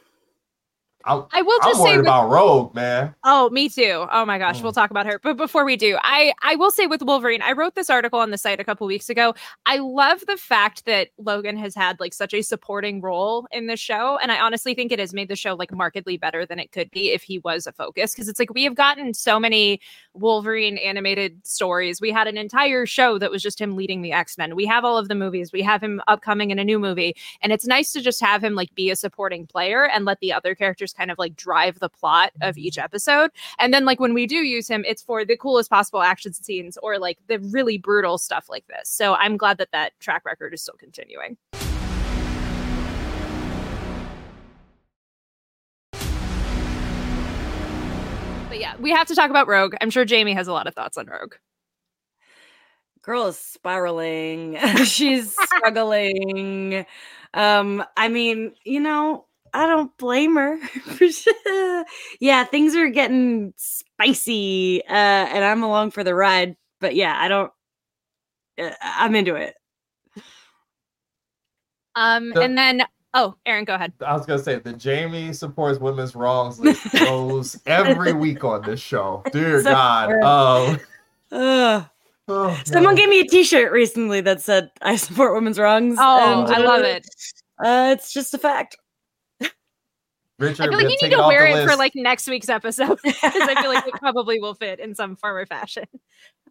I'm, I will I'm just worried say with- about Rogue, man. Oh, me too. Oh my gosh, Mm. we'll talk about her. But before we do, I I will say with Wolverine, I wrote this article on the site a couple weeks ago. I love the fact that Logan has had like such a supporting role in the show, and I honestly think it has made the show like markedly better than it could be if he was a focus. Because it's like we have gotten so many Wolverine animated stories. We had an entire show that was just him leading the X-Men. We have all of the movies. We have him upcoming in a new movie, and it's nice to just have him like be a supporting player and let the other characters kind of like drive the plot of each episode. And then like when we do use him, it's for the coolest possible action scenes or like the really brutal stuff like this. So I'm glad that that track record is still continuing. But yeah, we have to talk about Rogue. I'm sure Jamie has a lot of thoughts on Rogue. Girl is spiraling. She's struggling. Um, I mean, you know, I don't blame her. Yeah, things are getting spicy, uh, and I'm along for the ride. But yeah, I don't. Uh, I'm into it. Um, The- and then oh, Aaron, go ahead. I was gonna say the Jamie supports women's wrongs list goes every week on this show. Dear So God. true. Um, Ugh. oh, Someone no. gave me a T-shirt recently that said "I support women's wrongs." Oh, and, I love uh, it. Uh, it's just a fact. Richard, I feel like we'll you take need to off wear the it for list. like next week's episode because I feel like it probably will fit in some form or fashion.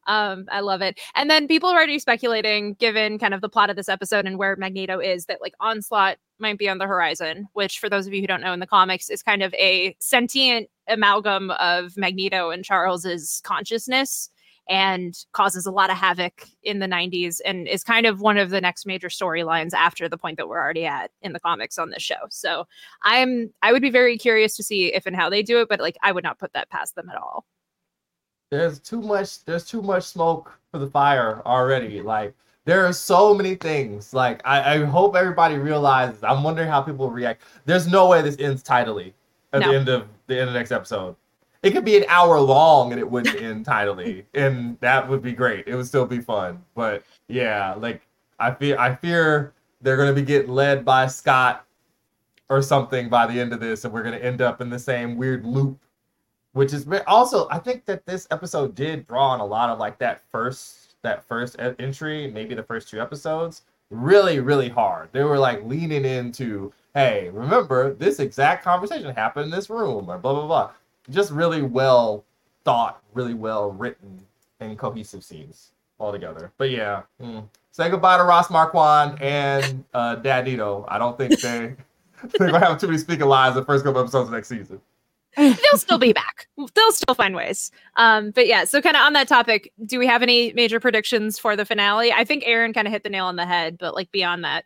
Um, I love it. And then people are already speculating, given kind of the plot of this episode and where Magneto is, that like Onslaught might be on the horizon, which for those of you who don't know in the comics is kind of a sentient amalgam of Magneto and Charles's consciousness and causes a lot of havoc in the nineties and is kind of one of the next major storylines after the point that we're already at in the comics on this show. So I'm I would be very curious to see if and how they do it, but like I would not put that past them at all. There's too much there's too much smoke for the fire already. Like there are so many things. Like I, I hope everybody realizes. I'm wondering how people react. There's no way this ends tidily at no. the end of the end of the next episode. It could be an hour long and it wouldn't end tidily, and that would be great. It would still be fun. But yeah, like I fear I fear they're gonna be getting led by Scott or something by the end of this, and we're gonna end up in the same weird loop. Which is also, I think that this episode did draw on a lot of like that first that first entry, maybe the first two episodes, really, really hard. They were like leaning into, hey, remember this exact conversation happened in this room, or blah blah blah. Just really well thought, really well written and cohesive scenes altogether. But yeah, mm. say goodbye to Ross Marquand and uh, Dad Nito. I don't think they they're gonna have too many speaking lines the first couple episodes of next season. They'll still be back. They'll still find ways. Um, but yeah, so kind of on that topic, do we have any major predictions for the finale? I think Aaron kind of hit the nail on the head, but like beyond that.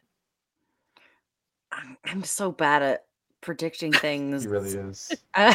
I'm so bad at predicting things. He really is. uh,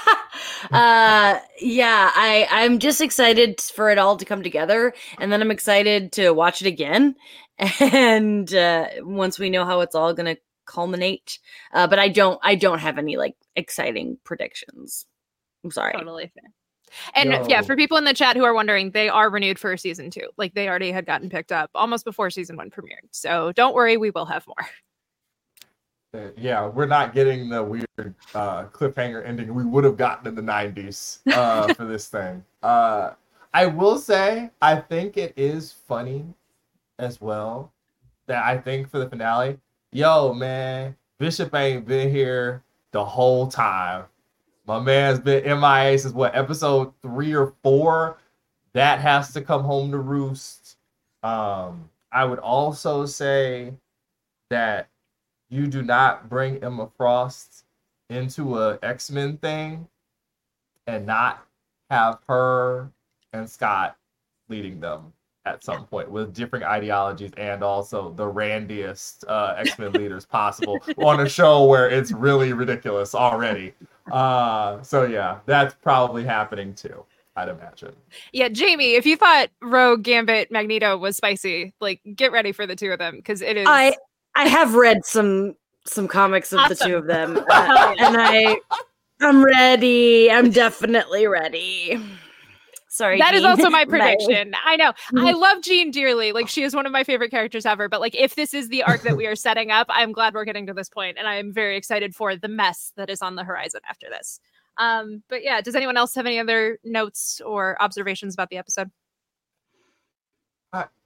yeah, I, I'm just excited for it all to come together. And then I'm excited to watch it again. And uh, once we know how it's all going to culminate. Uh, but I don't, I don't have any like exciting predictions. I'm sorry. Totally fair. And Yo. yeah, for people in the chat who are wondering, they are renewed for season two. Like they already had gotten picked up almost before season one premiered. So don't worry, we will have more. Uh, yeah, we're not getting the weird uh, cliffhanger ending we would have gotten in the nineties uh, for this thing. Uh, I will say, I think it is funny as well that I think for the finale, yo, man, Bishop ain't been here the whole time. My man's been M I A since what, episode three or four? That has to come home to roost. Um, I would also say that you do not bring Emma Frost into a X-Men thing and not have her and Scott leading them at some point with different ideologies and also the randiest uh, X-Men leaders possible on a show where it's really ridiculous already. Uh, so yeah, that's probably happening too, I'd imagine. Yeah, Jamie, if you thought Rogue, Gambit, Magneto was spicy, like get ready for the two of them because it is. I I have read some some comics of awesome. the two of them, uh, and I I'm ready. I'm definitely ready. Sorry, that Jean. is also my prediction. I know. I love Jean dearly. Like she is one of my favorite characters ever. But like if this is the arc that we are setting up, I'm glad we're getting to this point, and I am very excited for the mess that is on the horizon after this. Um, but yeah, does anyone else have any other notes or observations about the episode? I, I'm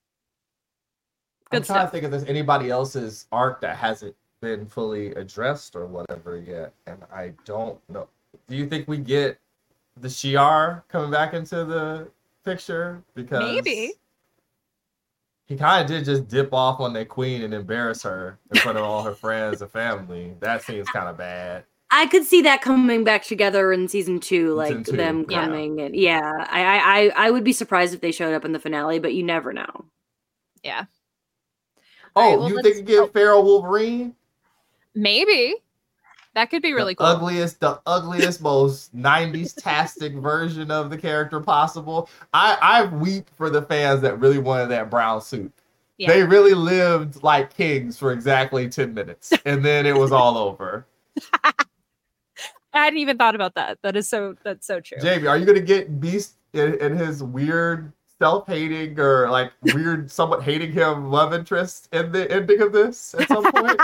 Good trying stuff. to think if there's anybody else's arc that hasn't been fully addressed or whatever yet, and I don't know. Do you think we get the Shi'ar coming back into the picture? Because maybe he kind of did just dip off on that queen and embarrass her in front of all her friends and family. That seems kind of bad. I could see that coming back together in season two, like Season two, them yeah. coming and yeah. I, I I would be surprised if they showed up in the finale, but you never know. Yeah. Oh, All right, well, you let's- think you get oh. Feral Wolverine? Maybe. That could be really the cool. Ugliest, the ugliest, most nineties-tastic version of the character possible. I, I weep for the fans that really wanted that brown suit. Yeah. They really lived like kings for exactly ten minutes, and then it was all over. I hadn't even thought about that. That is so. That's so true. Jamie, are you gonna get Beast in, in his weird self-hating or like weird, somewhat hating him love interest in the ending of this at some point?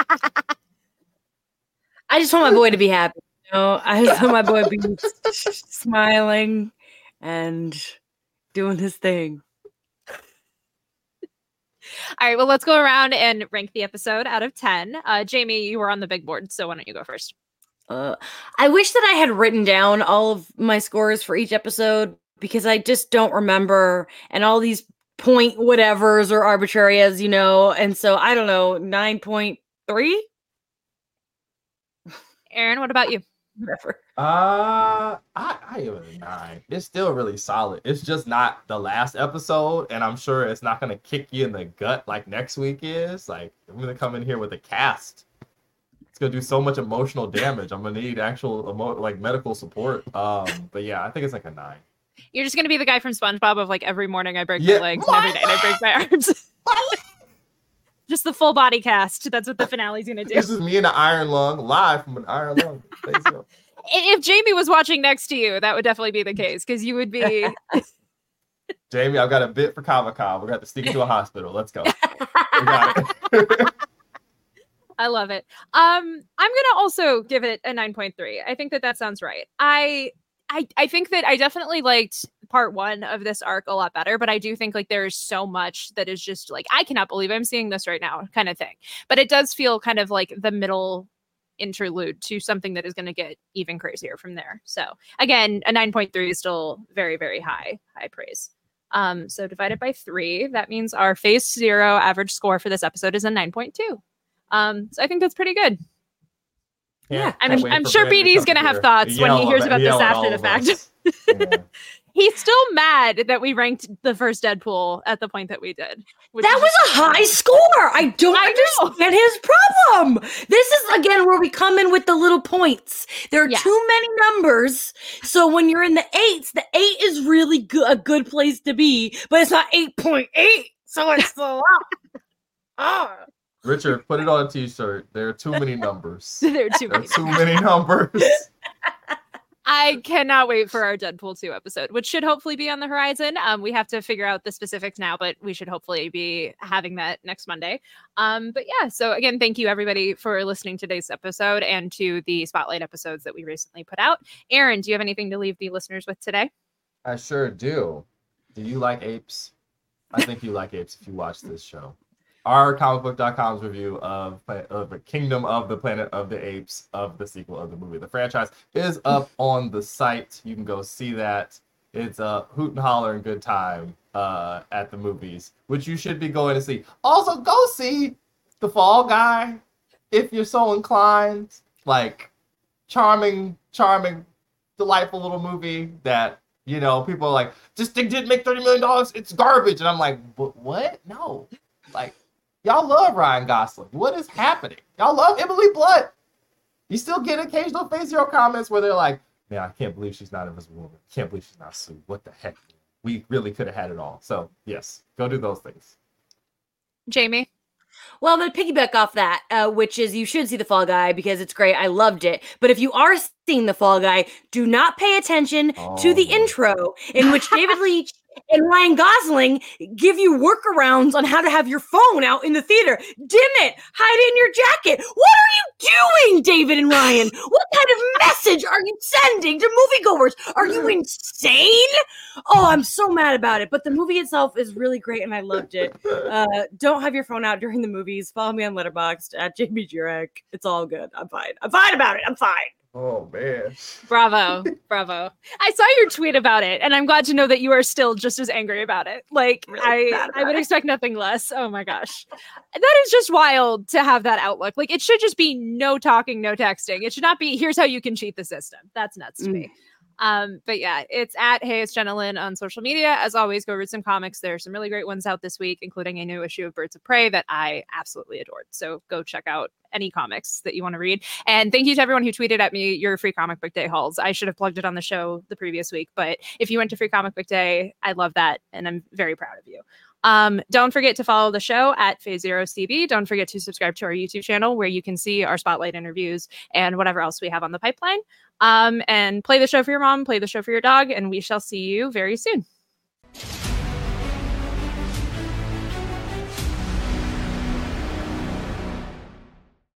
I just want my boy to be happy. You know, I just want my boy to be smiling and doing his thing. All right, well, let's go around and rank the episode out of ten. Uh, Jamie, you were on the big board, so why don't you go first? Uh, I wish that I had written down all of my scores for each episode, because I just don't remember, and all these point whatevers are arbitrary, as you know, and so I don't know, nine point three? Aaron, what about you? Whatever. Uh, I, I give it a nine. It's still really solid. It's just not the last episode, and I'm sure it's not gonna kick you in the gut like next week is. Like, I'm gonna come in here with a cast. It's gonna do so much emotional damage. I'm gonna need actual emo- like medical support. Um, but yeah, I think it's like a nine. You're just gonna be the guy from SpongeBob of like every morning I break Yeah. my legs and every night I break my arms. Just the full body cast. That's what the finale's gonna do. This is me and an iron lung live from an iron lung. If Jamie was watching next to you, that would definitely be the case because you would be. Jamie, I've got a bit for Kava Kava. We're gonna have to sneak into a hospital. Let's go. We got it. I love it. Um, I'm gonna also give it a nine point three. I think that that sounds right. I, I, I think that I definitely liked part one of this arc a lot better, but I do think like there's so much that is just like I cannot believe I'm seeing this right now, kind of thing. But it does feel kind of like the middle interlude to something that is going to get even crazier from there. So again, a nine point three is still very, very high, high praise. Um, so divided by three, that means our phase zero average score for this episode is a nine point two. Um, so I think that's pretty good. Yeah, I'm, I'm sure B D's going to have thoughts when he hears about this after the fact. Yeah. He's still mad that we ranked the first Deadpool at the point that we did. That was a high score. I don't I understand know. his problem. This is, again, where we come in with the little points. There are yeah. too many numbers. So when you're in the eights, the eight is really good, a good place to be, but it's not eight point eight. So it's a lot. Ah. Richard, put it on a t-shirt. There are too many numbers. there are too there many, are too many numbers. I cannot wait for our Deadpool two episode, which should hopefully be on the horizon. Um, we have to figure out the specifics now, but we should hopefully be having that next Monday. Um, but yeah, so again, thank you everybody for listening to today's episode and to the Spotlight episodes that we recently put out. Aaron, do you have anything to leave the listeners with today? I sure do. Do you like apes? I think you like apes if you watch this show. Our comic book dot com's review of, of the Kingdom of the Planet of the Apes, of the sequel of the movie, the franchise, is up on the site. You can go see that. It's a hoot and holler and good time uh, at the movies, which you should be going to see. Also, go see The Fall Guy if you're so inclined. Like, charming, charming, delightful little movie that, you know, people are like, this thing didn't make thirty million dollars. It's garbage. And I'm like, but what? No. Like, y'all love Ryan Gosling. What is happening? Y'all love Emily Blunt. You still get occasional Phase Zero comments where they're like, man, I can't believe she's not Invisible Woman. Can't believe she's not Sue. What the heck? We really could have had it all. So, yes, go do those things. Jamie? Well, I'm going to piggyback off that, uh, which is you should see The Fall Guy because it's great. I loved it. But if you are seeing The Fall Guy, do not pay attention oh. to the intro in which David Leitch and Ryan Gosling give you workarounds on how to have your phone out in the theater. Dim it. Hide it in your jacket. What are you doing, David and Ryan? What kind of message are you sending to moviegoers? Are you insane? Oh, I'm so mad about it. But the movie itself is really great, and I loved it. Uh, don't have your phone out during the movies. Follow me on Letterboxd at Jamie Jurek. It's all good. I'm fine. I'm fine about it. I'm fine. Oh, man. Bravo. Bravo. I saw your tweet about it, and I'm glad to know that you are still just as angry about it. Like, really I, I would it. expect nothing less. Oh, my gosh. That is just wild to have that outlook. Like, it should just be no talking, no texting. It should not be, here's how you can cheat the system. That's nuts to mm. me. Um, but yeah, it's at Hey It's Jenna Lynn on social media. As always, go read some comics. There are some really great ones out this week, including a new issue of Birds of Prey that I absolutely adored. So go check out any comics that you want to read. And thank you to everyone who tweeted at me your free comic book day hauls. I should have plugged it on the show the previous week, but if you went to Free Comic Book Day, I love that. And I'm very proud of you. Um, don't forget to follow the show at Phase Zero C B. Don't forget to subscribe to our YouTube channel where you can see our Spotlight interviews and whatever else we have on the pipeline. Um, and play the show for your mom, play the show for your dog, and we shall see you very soon.